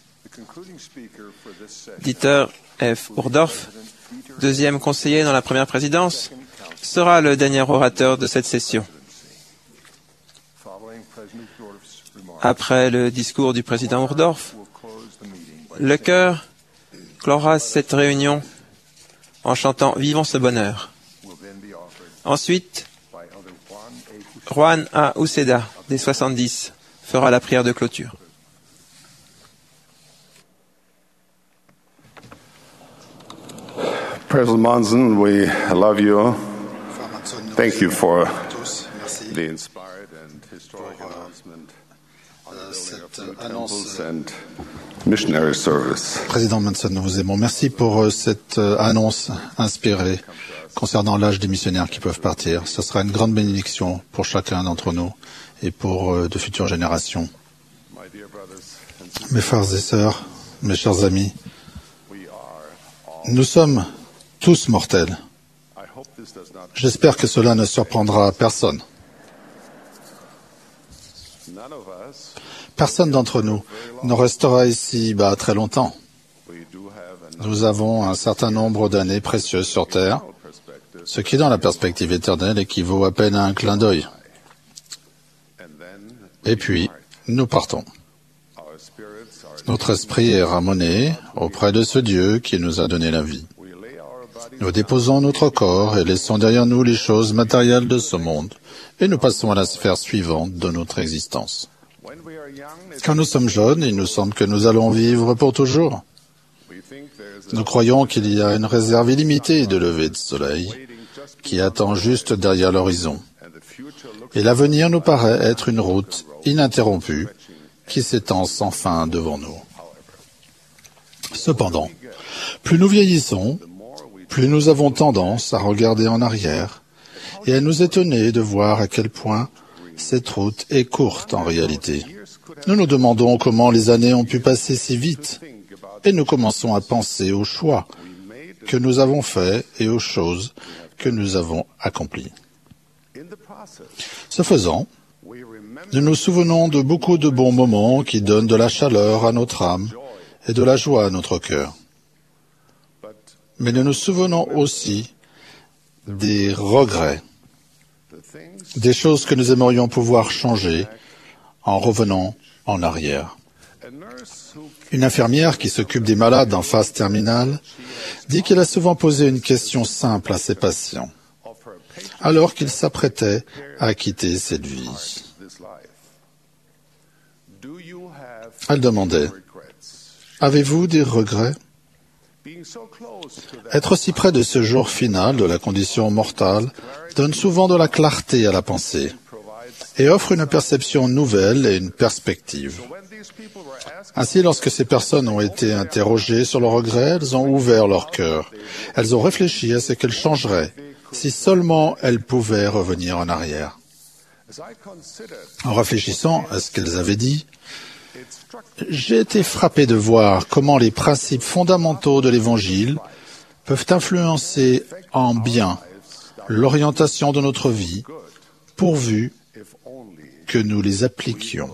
Dieter F. Uhdorf, deuxième conseiller dans la première présidence, sera le dernier orateur de cette session. Après le discours du président Uhdorf, le chœur clora cette réunion en chantant « Vivons ce bonheur ». Ensuite, Juan A. Uceda, des soixante-dix, fera la prière de clôture. President Monson, we love you. Thank you for the inspired and historic announcement on the building of new temples and missionary service. Président Monson, nous vous aimons. Merci pour cette annonce inspirée concernant l'âge des missionnaires qui peuvent partir. Ce sera une grande bénédiction pour chacun d'entre nous et pour de futures générations. Mes frères et sœurs, mes chers amis, nous sommes tous mortels. J'espère que cela ne surprendra personne. Personne d'entre nous ne restera ici-bas très longtemps. Nous avons un certain nombre d'années précieuses sur Terre, ce qui, dans la perspective éternelle, équivaut à peine à un clin d'œil. Et puis, nous partons. Notre esprit est ramené auprès de ce Dieu qui nous a donné la vie. Nous déposons notre corps et laissons derrière nous les choses matérielles de ce monde, et nous passons à la sphère suivante de notre existence. Quand nous sommes jeunes, il nous semble que nous allons vivre pour toujours. Nous croyons qu'il y a une réserve illimitée de levées de soleil qui attend juste derrière l'horizon. Et l'avenir nous paraît être une route ininterrompue qui s'étend sans fin devant nous. Cependant, plus nous vieillissons, plus nous avons tendance à regarder en arrière et à nous étonner de voir à quel point cette route est courte en réalité. Nous nous demandons comment les années ont pu passer si vite et nous commençons à penser aux choix que nous avons faits et aux choses que nous avons accomplies. Ce faisant, nous nous souvenons de beaucoup de bons moments qui donnent de la chaleur à notre âme et de la joie à notre cœur. Mais nous nous souvenons aussi des regrets, des choses que nous aimerions pouvoir changer en revenant en arrière. Une infirmière qui s'occupe des malades en phase terminale dit qu'elle a souvent posé une question simple à ses patients, alors qu'ils s'apprêtaient à quitter cette vie. Elle demandait, « Avez-vous des regrets ?» Être si près de ce jour final de la condition mortale donne souvent de la clarté à la pensée et offre une perception nouvelle et une perspective. Ainsi, lorsque ces personnes ont été interrogées sur leurs regrets, elles ont ouvert leur cœur. Elles ont réfléchi à ce qu'elles changeraient si seulement elles pouvaient revenir en arrière. En réfléchissant à ce qu'elles avaient dit, j'ai été frappé de voir comment les principes fondamentaux de l'Évangile peuvent influencer en bien l'orientation de notre vie, pourvu que nous les appliquions.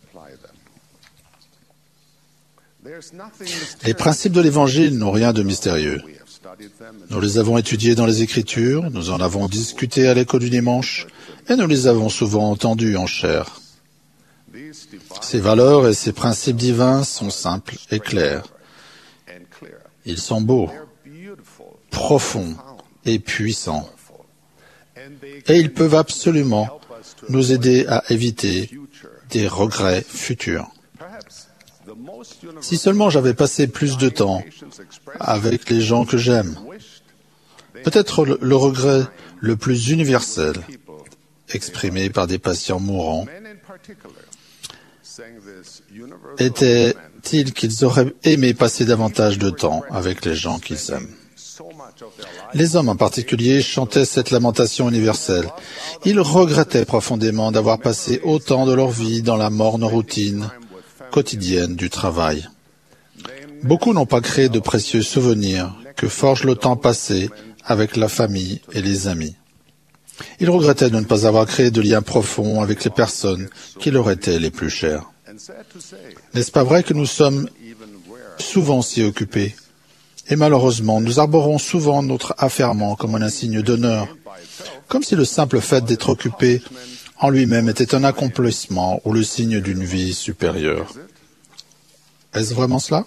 Les principes de l'Évangile n'ont rien de mystérieux. Nous les avons étudiés dans les Écritures, nous en avons discuté à l'école du dimanche, et nous les avons souvent entendus en chair. Ces valeurs et ces principes divins sont simples et clairs. Ils sont beaux, profonds et puissants. Et ils peuvent absolument nous aider à éviter des regrets futurs. Si seulement j'avais passé plus de temps avec les gens que j'aime, peut-être le, le regret le plus universel, exprimé par des patients mourants, était-il qu'ils auraient aimé passer davantage de temps avec les gens qu'ils aiment. Les hommes en particulier chantaient cette lamentation universelle. Ils regrettaient profondément d'avoir passé autant de leur vie dans la morne routine quotidienne du travail. Beaucoup n'ont pas créé de précieux souvenirs que forge le temps passé avec la famille et les amis. Il regrettait de ne pas avoir créé de liens profonds avec les personnes qui leur étaient les plus chères. N'est-ce pas vrai que nous sommes souvent si occupés? Et malheureusement, nous arborons souvent notre affairement comme un insigne d'honneur, comme si le simple fait d'être occupé en lui-même était un accomplissement ou le signe d'une vie supérieure. Est-ce vraiment cela?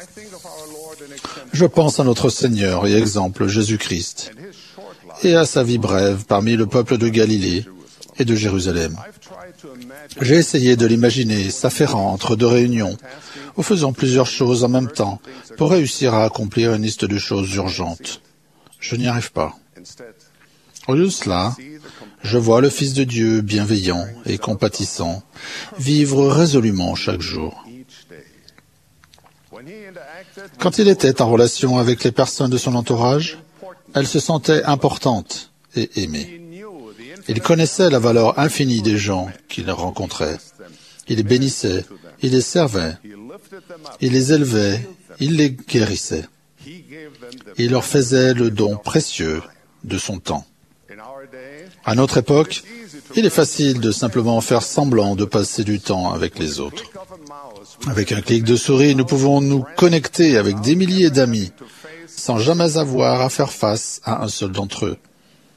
Je pense à notre Seigneur et exemple Jésus-Christ et à sa vie brève parmi le peuple de Galilée et de Jérusalem. J'ai essayé de l'imaginer s'affairant entre deux réunions ou faisant plusieurs choses en même temps pour réussir à accomplir une liste de choses urgentes. Je n'y arrive pas. Au lieu de cela, je vois le Fils de Dieu bienveillant et compatissant vivre résolument chaque jour. Quand il était en relation avec les personnes de son entourage, elles se sentaient importantes et aimées. Il connaissait la valeur infinie des gens qu'il rencontrait. Il les bénissait, il les servait, il les élevait, il les guérissait. Il leur faisait le don précieux de son temps. À notre époque, il est facile de simplement faire semblant de passer du temps avec les autres. Avec un clic de souris, nous pouvons nous connecter avec des milliers d'amis sans jamais avoir à faire face à un seul d'entre eux.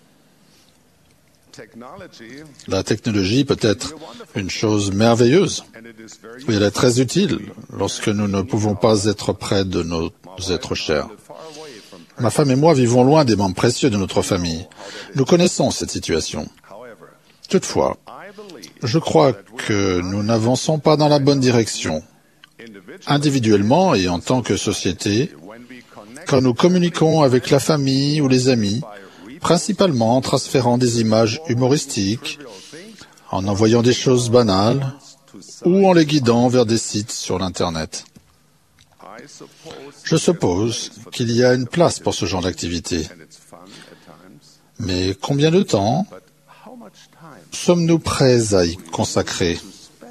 La technologie peut être une chose merveilleuse et elle est très utile lorsque nous ne pouvons pas être près de nos êtres chers. Ma femme et moi vivons loin des membres précieux de notre famille. Nous connaissons cette situation. Toutefois, je crois que nous n'avançons pas dans la bonne direction. Individuellement et en tant que société, quand nous communiquons avec la famille ou les amis, principalement en transférant des images humoristiques, en envoyant des choses banales ou en les guidant vers des sites sur l'Internet. Je suppose qu'il y a une place pour ce genre d'activité. Mais combien de temps sommes-nous prêts à y consacrer?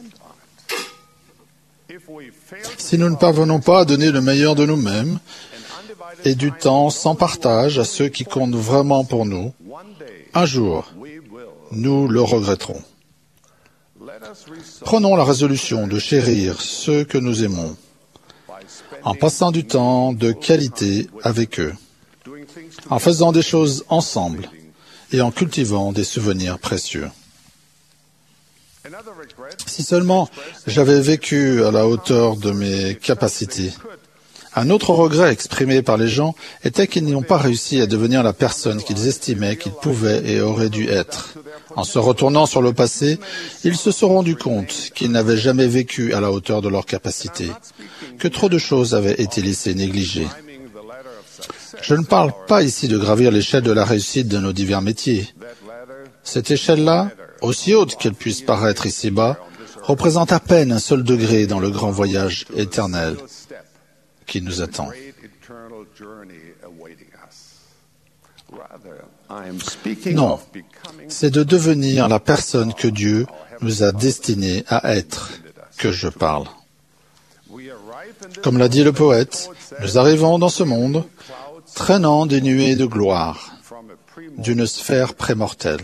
Si nous ne parvenons pas à donner le meilleur de nous-mêmes et du temps sans partage à ceux qui comptent vraiment pour nous, un jour, nous le regretterons. Prenons la résolution de chérir ceux que nous aimons, en passant du temps de qualité avec eux, en faisant des choses ensemble et en cultivant des souvenirs précieux. Si seulement j'avais vécu à la hauteur de mes capacités. Un autre regret exprimé par les gens était qu'ils n'ont pas réussi à devenir la personne qu'ils estimaient qu'ils pouvaient et auraient dû être. En se retournant sur le passé, ils se sont rendus compte qu'ils n'avaient jamais vécu à la hauteur de leurs capacités, que trop de choses avaient été laissées négligées. Je ne parle pas ici de gravir l'échelle de la réussite de nos divers métiers. Cette échelle-là, aussi haute qu'elle puisse paraître ici-bas, représente à peine un seul degré dans le grand voyage éternel qui nous attend. Non, c'est de devenir la personne que Dieu nous a destinée à être que je parle. Comme l'a dit le poète, nous arrivons dans ce monde traînant des nuées de gloire d'une sphère prémortelle.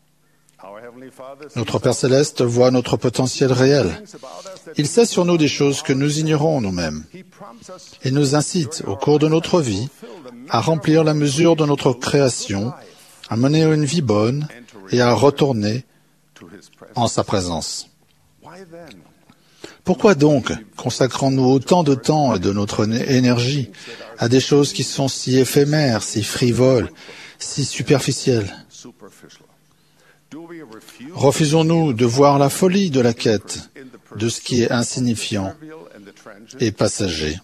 Notre Père Céleste voit notre potentiel réel. Il sait sur nous des choses que nous ignorons nous-mêmes. Il nous incite, au cours de notre vie, à remplir la mesure de notre création, à mener une vie bonne et à retourner en sa présence. Pourquoi donc consacrons-nous autant de temps et de notre énergie à des choses qui sont si éphémères, si frivoles, si superficielles? Refusons-nous de voir la folie de la quête de ce qui est insignifiant et passager?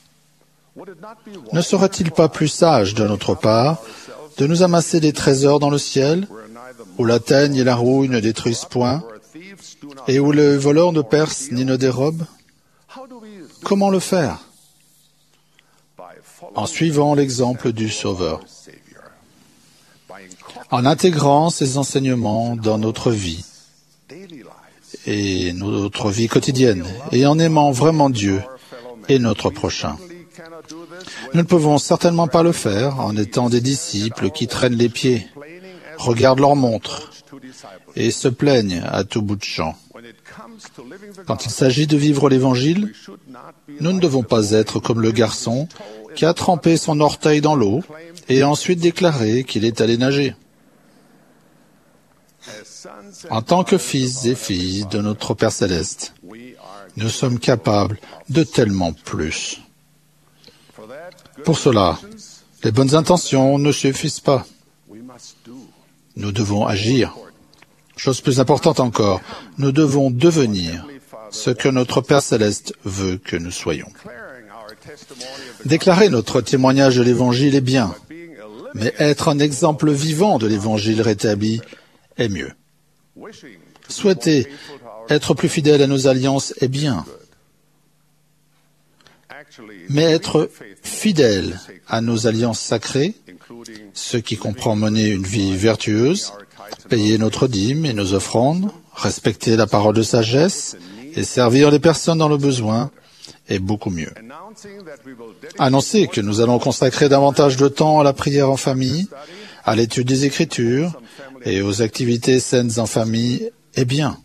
Ne serait-il pas plus sage de notre part de nous amasser des trésors dans le ciel, où la teigne et la rouille ne détruisent point, et où le voleur ne perce ni ne dérobe? Comment le faire? En suivant l'exemple du Sauveur, en intégrant ces enseignements dans notre vie et notre vie quotidienne, et en aimant vraiment Dieu et notre prochain. Nous ne pouvons certainement pas le faire en étant des disciples qui traînent les pieds, regardent leur montre et se plaignent à tout bout de champ. Quand il s'agit de vivre l'Évangile, nous ne devons pas être comme le garçon qui a trempé son orteil dans l'eau et a ensuite déclaré qu'il est allé nager. En tant que fils et filles de notre Père Céleste, nous sommes capables de tellement plus. Pour cela, les bonnes intentions ne suffisent pas. Nous devons agir. Chose plus importante encore, nous devons devenir ce que notre Père Céleste veut que nous soyons. Déclarer notre témoignage de l'Évangile est bien, mais être un exemple vivant de l'Évangile rétabli est mieux. Souhaiter être plus fidèle à nos alliances est bien, mais être fidèle à nos alliances sacrées, ce qui comprend mener une vie vertueuse, payer notre dîme et nos offrandes, respecter la parole de sagesse et servir les personnes dans le besoin, est beaucoup mieux. Annoncer que nous allons consacrer davantage de temps à la prière en famille, à l'étude des Écritures et aux activités saines en famille est bien.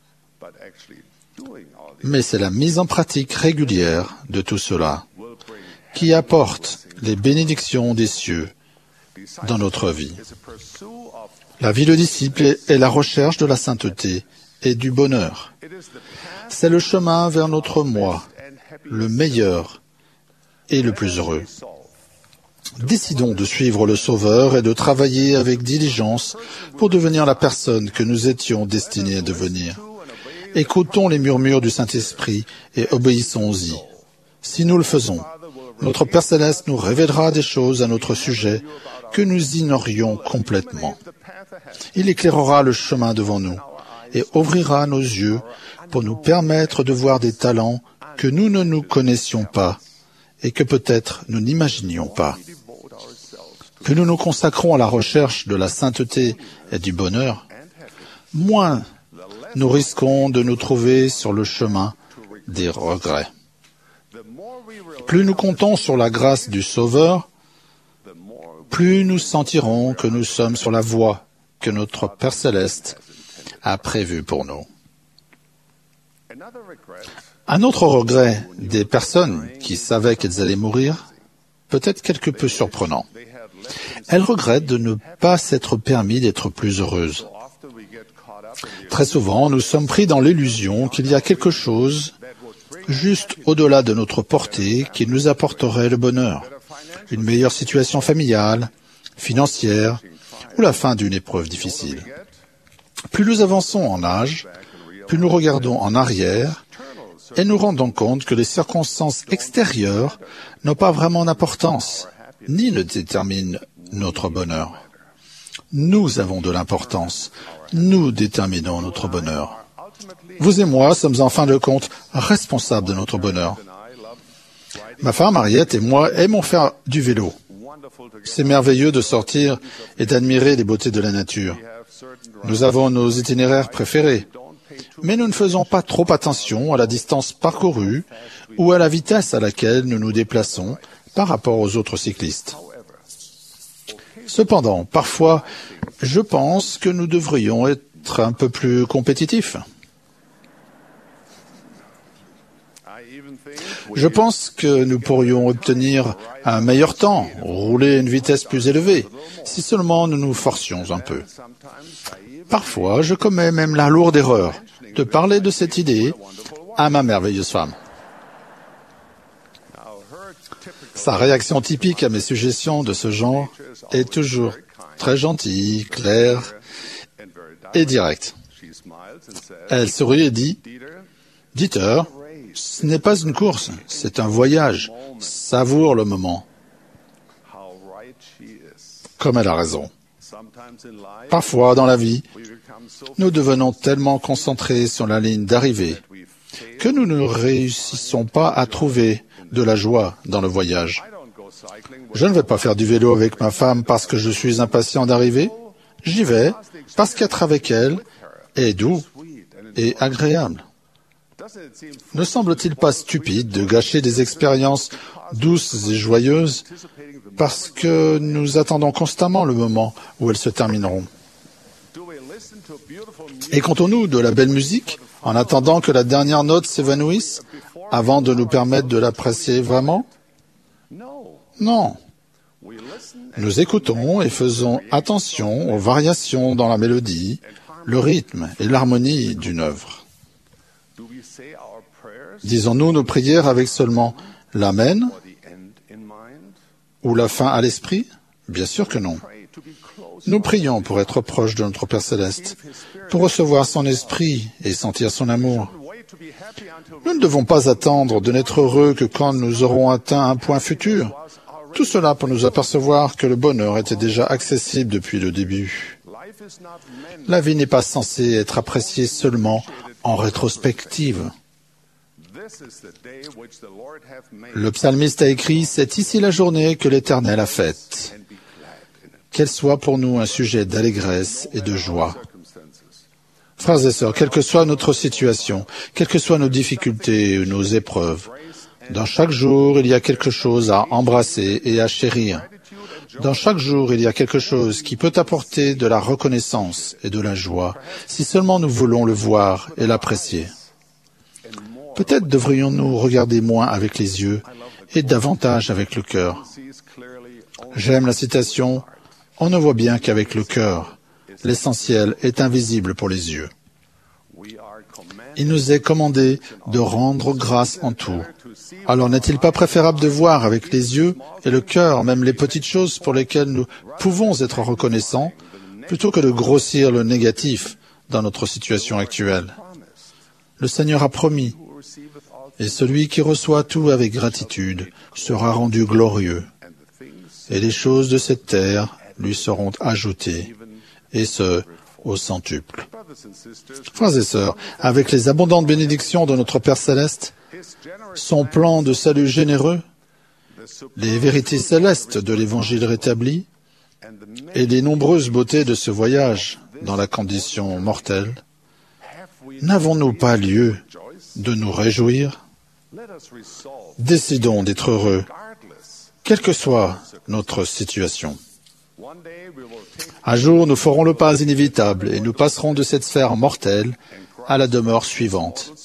Mais c'est la mise en pratique régulière de tout cela qui apporte les bénédictions des cieux dans notre vie. La vie de disciple est la recherche de la sainteté et du bonheur. C'est le chemin vers notre moi, le meilleur et le plus heureux. Décidons de suivre le Sauveur et de travailler avec diligence pour devenir la personne que nous étions destinés à devenir. Écoutons les murmures du Saint-Esprit et obéissons-y. Si nous le faisons, notre Père Céleste nous révélera des choses à notre sujet que nous ignorions complètement. Il éclairera le chemin devant nous et ouvrira nos yeux pour nous permettre de voir des talents que nous ne nous connaissions pas et que peut-être nous n'imaginions pas. Plus nous nous consacrons à la recherche de la sainteté et du bonheur, moins nous risquons de nous trouver sur le chemin des regrets. Plus nous comptons sur la grâce du Sauveur, plus nous sentirons que nous sommes sur la voie que notre Père Céleste a prévue pour nous. Un autre regret des personnes qui savaient qu'elles allaient mourir peut être quelque peu surprenant. Elles regrettent de ne pas s'être permis d'être plus heureuses. Très souvent, nous sommes pris dans l'illusion qu'il y a quelque chose juste au-delà de notre portée qui nous apporterait le bonheur, une meilleure situation familiale, financière ou la fin d'une épreuve difficile. Plus nous avançons en âge, plus nous regardons en arrière et nous rendons compte que les circonstances extérieures n'ont pas vraiment d'importance, ni ne déterminent notre bonheur. Nous avons de l'importance. Nous déterminons notre bonheur. Vous et moi sommes en fin de compte responsables de notre bonheur. Ma femme Mariette et moi aimons faire du vélo. C'est merveilleux de sortir et d'admirer les beautés de la nature. Nous avons nos itinéraires préférés, mais nous ne faisons pas trop attention à la distance parcourue ou à la vitesse à laquelle nous nous déplaçons par rapport aux autres cyclistes. Cependant, parfois, je pense que nous devrions être un peu plus compétitifs. Je pense que nous pourrions obtenir un meilleur temps, rouler à une vitesse plus élevée, si seulement nous nous forcions un peu. Parfois, je commets même la lourde erreur de parler de cette idée à ma merveilleuse femme. Sa réaction typique à mes suggestions de ce genre est toujours très gentille, claire et directe. Elle sourit et dit « Dieter, ce n'est pas une course, c'est un voyage. Savoure le moment. » Comme elle a raison. Parfois, dans la vie, nous devenons tellement concentrés sur la ligne d'arrivée que nous ne réussissons pas à trouver de la joie dans le voyage. Je ne vais pas faire du vélo avec ma femme parce que je suis impatient d'arriver. J'y vais parce qu'être avec elle est doux et agréable. Ne semble-t-il pas stupide de gâcher des expériences douces et joyeuses parce que nous attendons constamment le moment où elles se termineront? Écoutons-nous de la belle musique en attendant que la dernière note s'évanouisse avant de nous permettre de l'apprécier vraiment? Non. Nous écoutons et faisons attention aux variations dans la mélodie, le rythme et l'harmonie d'une œuvre. Disons-nous nos prières avec seulement l'Amen ou la fin à l'esprit? Bien sûr que non. Nous prions pour être proches de notre Père Céleste, pour recevoir son esprit et sentir son amour. Nous ne devons pas attendre de n'être heureux que quand nous aurons atteint un point futur. Tout cela pour nous apercevoir que le bonheur était déjà accessible depuis le début. La vie n'est pas censée être appréciée seulement en rétrospective. Le psalmiste a écrit « C'est ici la journée que l'Éternel a faite. Qu'elle soit pour nous un sujet d'allégresse et de joie. » Frères et sœurs, quelle que soit notre situation, quelles que soient nos difficultés ou nos épreuves, dans chaque jour, il y a quelque chose à embrasser et à chérir. Dans chaque jour, il y a quelque chose qui peut apporter de la reconnaissance et de la joie, si seulement nous voulons le voir et l'apprécier. Peut-être devrions-nous regarder moins avec les yeux et davantage avec le cœur. J'aime la citation « On ne voit bien qu'avec le cœur. L'essentiel est invisible pour les yeux. » Il nous est commandé de rendre grâce en tout. Alors n'est-il pas préférable de voir avec les yeux et le cœur, même les petites choses pour lesquelles nous pouvons être reconnaissants, plutôt que de grossir le négatif dans notre situation actuelle? Le Seigneur a promis, et celui qui reçoit tout avec gratitude sera rendu glorieux, et les choses de cette terre lui seront ajoutées, et ce, au centuple. Frères et sœurs, avec les abondantes bénédictions de notre Père Céleste, son plan de salut généreux, les vérités célestes de l'Évangile rétabli et les nombreuses beautés de ce voyage dans la condition mortelle, n'avons-nous pas lieu de nous réjouir? Décidons d'être heureux, quelle que soit notre situation. Un jour, nous ferons le pas inévitable et nous passerons de cette sphère mortelle à la demeure suivante.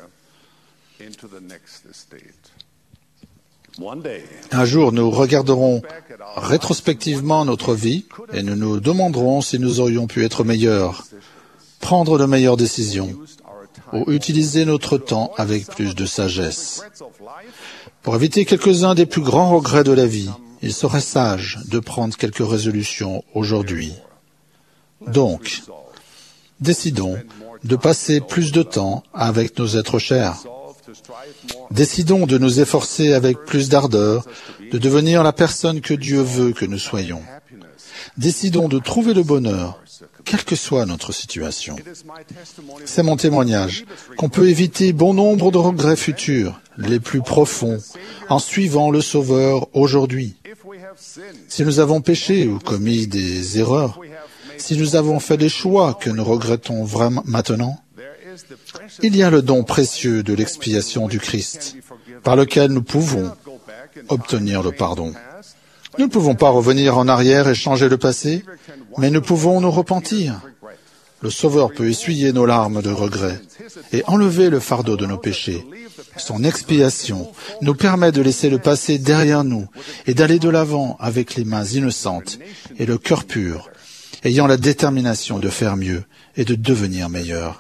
Un jour, nous regarderons rétrospectivement notre vie et nous nous demanderons si nous aurions pu être meilleurs, prendre de meilleures décisions ou utiliser notre temps avec plus de sagesse. Pour éviter quelques-uns des plus grands regrets de la vie, il serait sage de prendre quelques résolutions aujourd'hui. Donc, décidons de passer plus de temps avec nos êtres chers. Décidons de nous efforcer avec plus d'ardeur de devenir la personne que Dieu veut que nous soyons. Décidons de trouver le bonheur, quelle que soit notre situation. C'est mon témoignage qu'on peut éviter bon nombre de regrets futurs, les plus profonds, en suivant le Sauveur aujourd'hui. Si nous avons péché ou commis des erreurs, si nous avons fait des choix que nous regrettons vraiment maintenant, il y a le don précieux de l'expiation du Christ, par lequel nous pouvons obtenir le pardon. Nous ne pouvons pas revenir en arrière et changer le passé, mais nous pouvons nous repentir. Le Sauveur peut essuyer nos larmes de regret et enlever le fardeau de nos péchés. Son expiation nous permet de laisser le passé derrière nous et d'aller de l'avant avec les mains innocentes et le cœur pur, ayant la détermination de faire mieux et de devenir meilleur.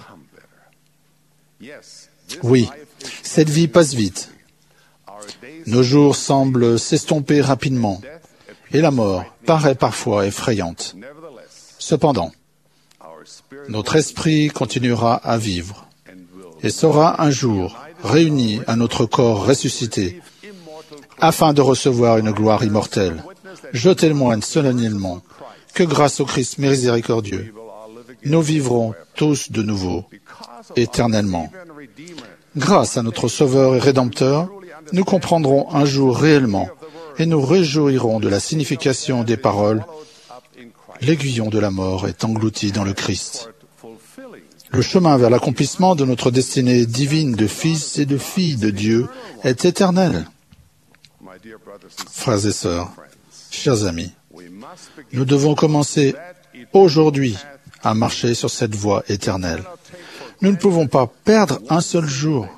Oui, cette vie passe vite. Nos jours semblent s'estomper rapidement et la mort paraît parfois effrayante. Cependant, notre esprit continuera à vivre et sera un jour réuni à notre corps ressuscité afin de recevoir une gloire immortelle. Je témoigne solennellement que grâce au Christ miséricordieux, nous vivrons tous de nouveau, éternellement. Grâce à notre Sauveur et Rédempteur, nous comprendrons un jour réellement et nous réjouirons de la signification des paroles « L'aiguillon de la mort est englouti dans le Christ ». Le chemin vers l'accomplissement de notre destinée divine de fils et de filles de Dieu est éternel. Frères et sœurs, chers amis, nous devons commencer aujourd'hui à marcher sur cette voie éternelle. Nous ne pouvons pas perdre un seul jour.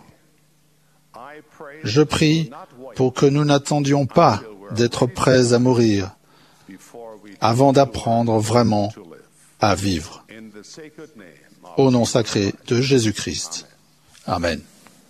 Je prie pour que nous n'attendions pas d'être prêts à mourir avant d'apprendre vraiment à vivre. Au nom sacré de Jésus-Christ. Amen.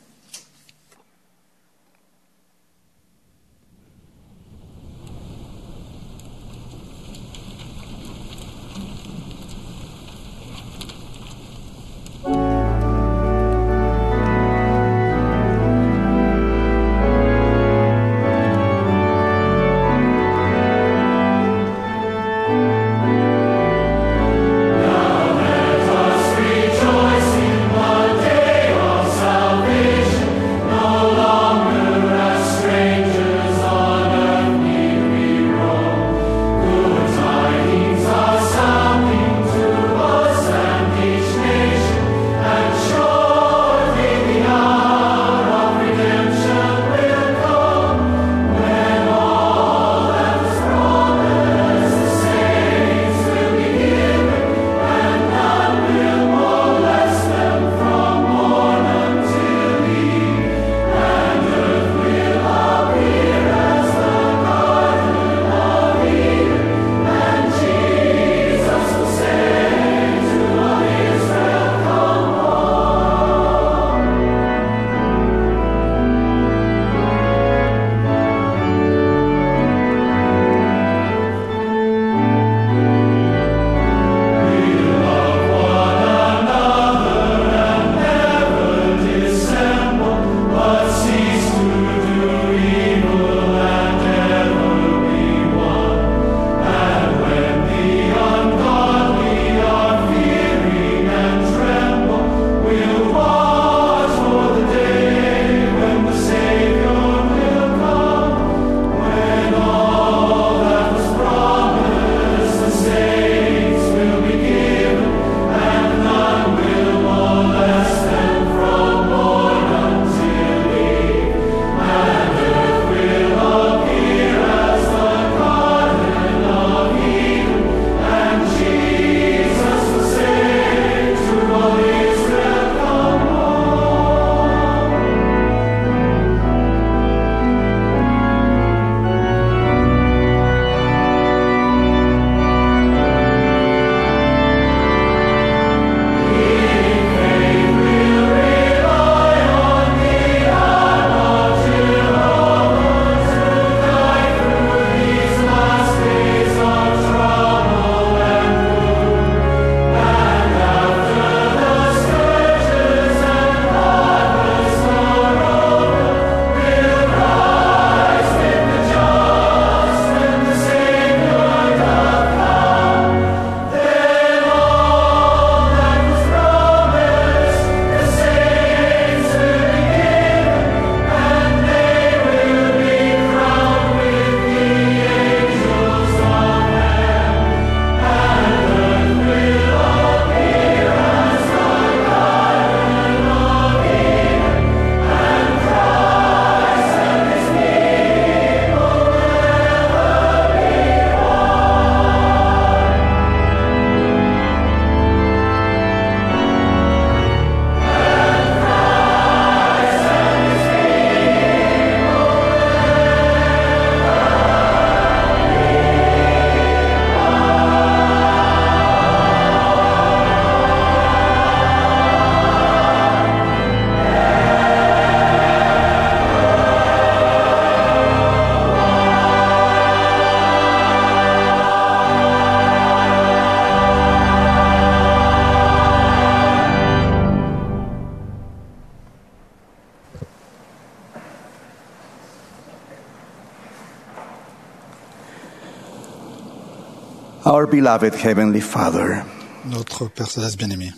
Our beloved Heavenly Father, Notre Père Céleste bien-aimé,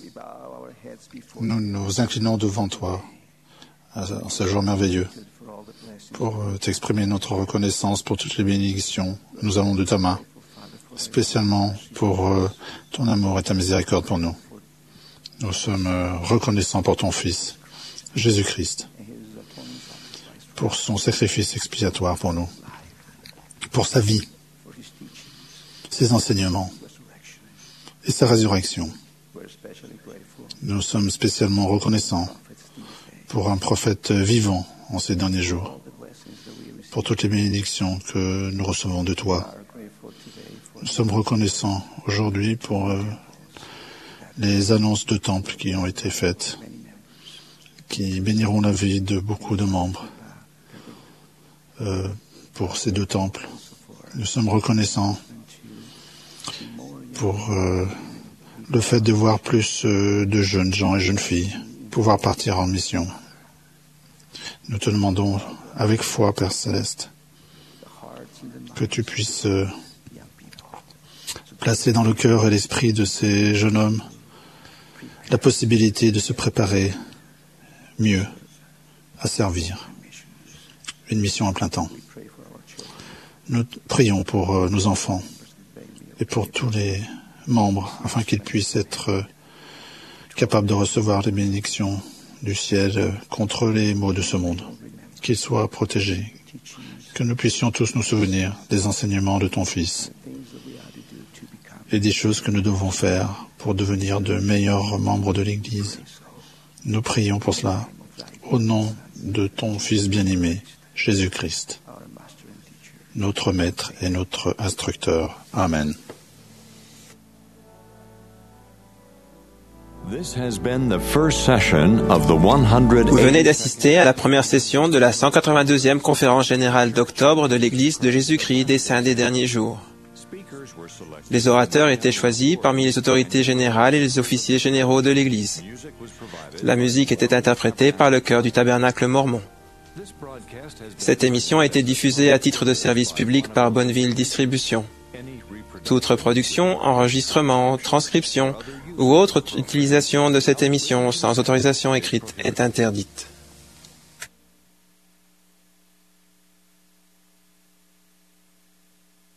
nous nous inclinons devant toi en ce jour merveilleux pour t'exprimer notre reconnaissance pour toutes les bénédictions que nous avons de ta main, spécialement pour ton amour et ta miséricorde pour nous. Nous sommes reconnaissants pour ton Fils, Jésus-Christ, pour son sacrifice expiatoire pour nous, pour sa vie, ses enseignements et sa résurrection. Nous sommes spécialement reconnaissants pour un prophète vivant en ces derniers jours, pour toutes les bénédictions que nous recevons de toi. Nous sommes reconnaissants aujourd'hui pour euh, les annonces de temple qui ont été faites, qui béniront la vie de beaucoup de membres euh, pour ces deux temples. Nous sommes reconnaissants pour euh, le fait de voir plus euh, de jeunes gens et jeunes filles pouvoir partir en mission. Nous te demandons avec foi, Père Céleste, que tu puisses euh, placer dans le cœur et l'esprit de ces jeunes hommes la possibilité de se préparer mieux à servir une mission à plein temps. Nous prions pour euh, nos enfants et pour tous les membres afin qu'ils puissent être euh, capables de recevoir les bénédictions du ciel euh, contre les maux de ce monde, qu'ils soient protégés, que nous puissions tous nous souvenir des enseignements de ton Fils et des choses que nous devons faire pour devenir de meilleurs membres de l'Église. Nous prions pour cela au nom de ton Fils bien-aimé, Jésus-Christ, notre Maître et notre Instructeur. Amen. Vous venez d'assister à la première session de la cent quatre-vingt-deuxième conférence générale d'octobre de l'Église de Jésus-Christ des Saints des Derniers Jours. Les orateurs étaient choisis parmi les autorités générales et les officiers généraux de l'Église. La musique était interprétée par le chœur du Tabernacle Mormon. Cette émission a été diffusée à titre de service public par Bonneville Distribution. Toute reproduction, enregistrement, transcription ou autre utilisation de cette émission sans autorisation écrite est interdite.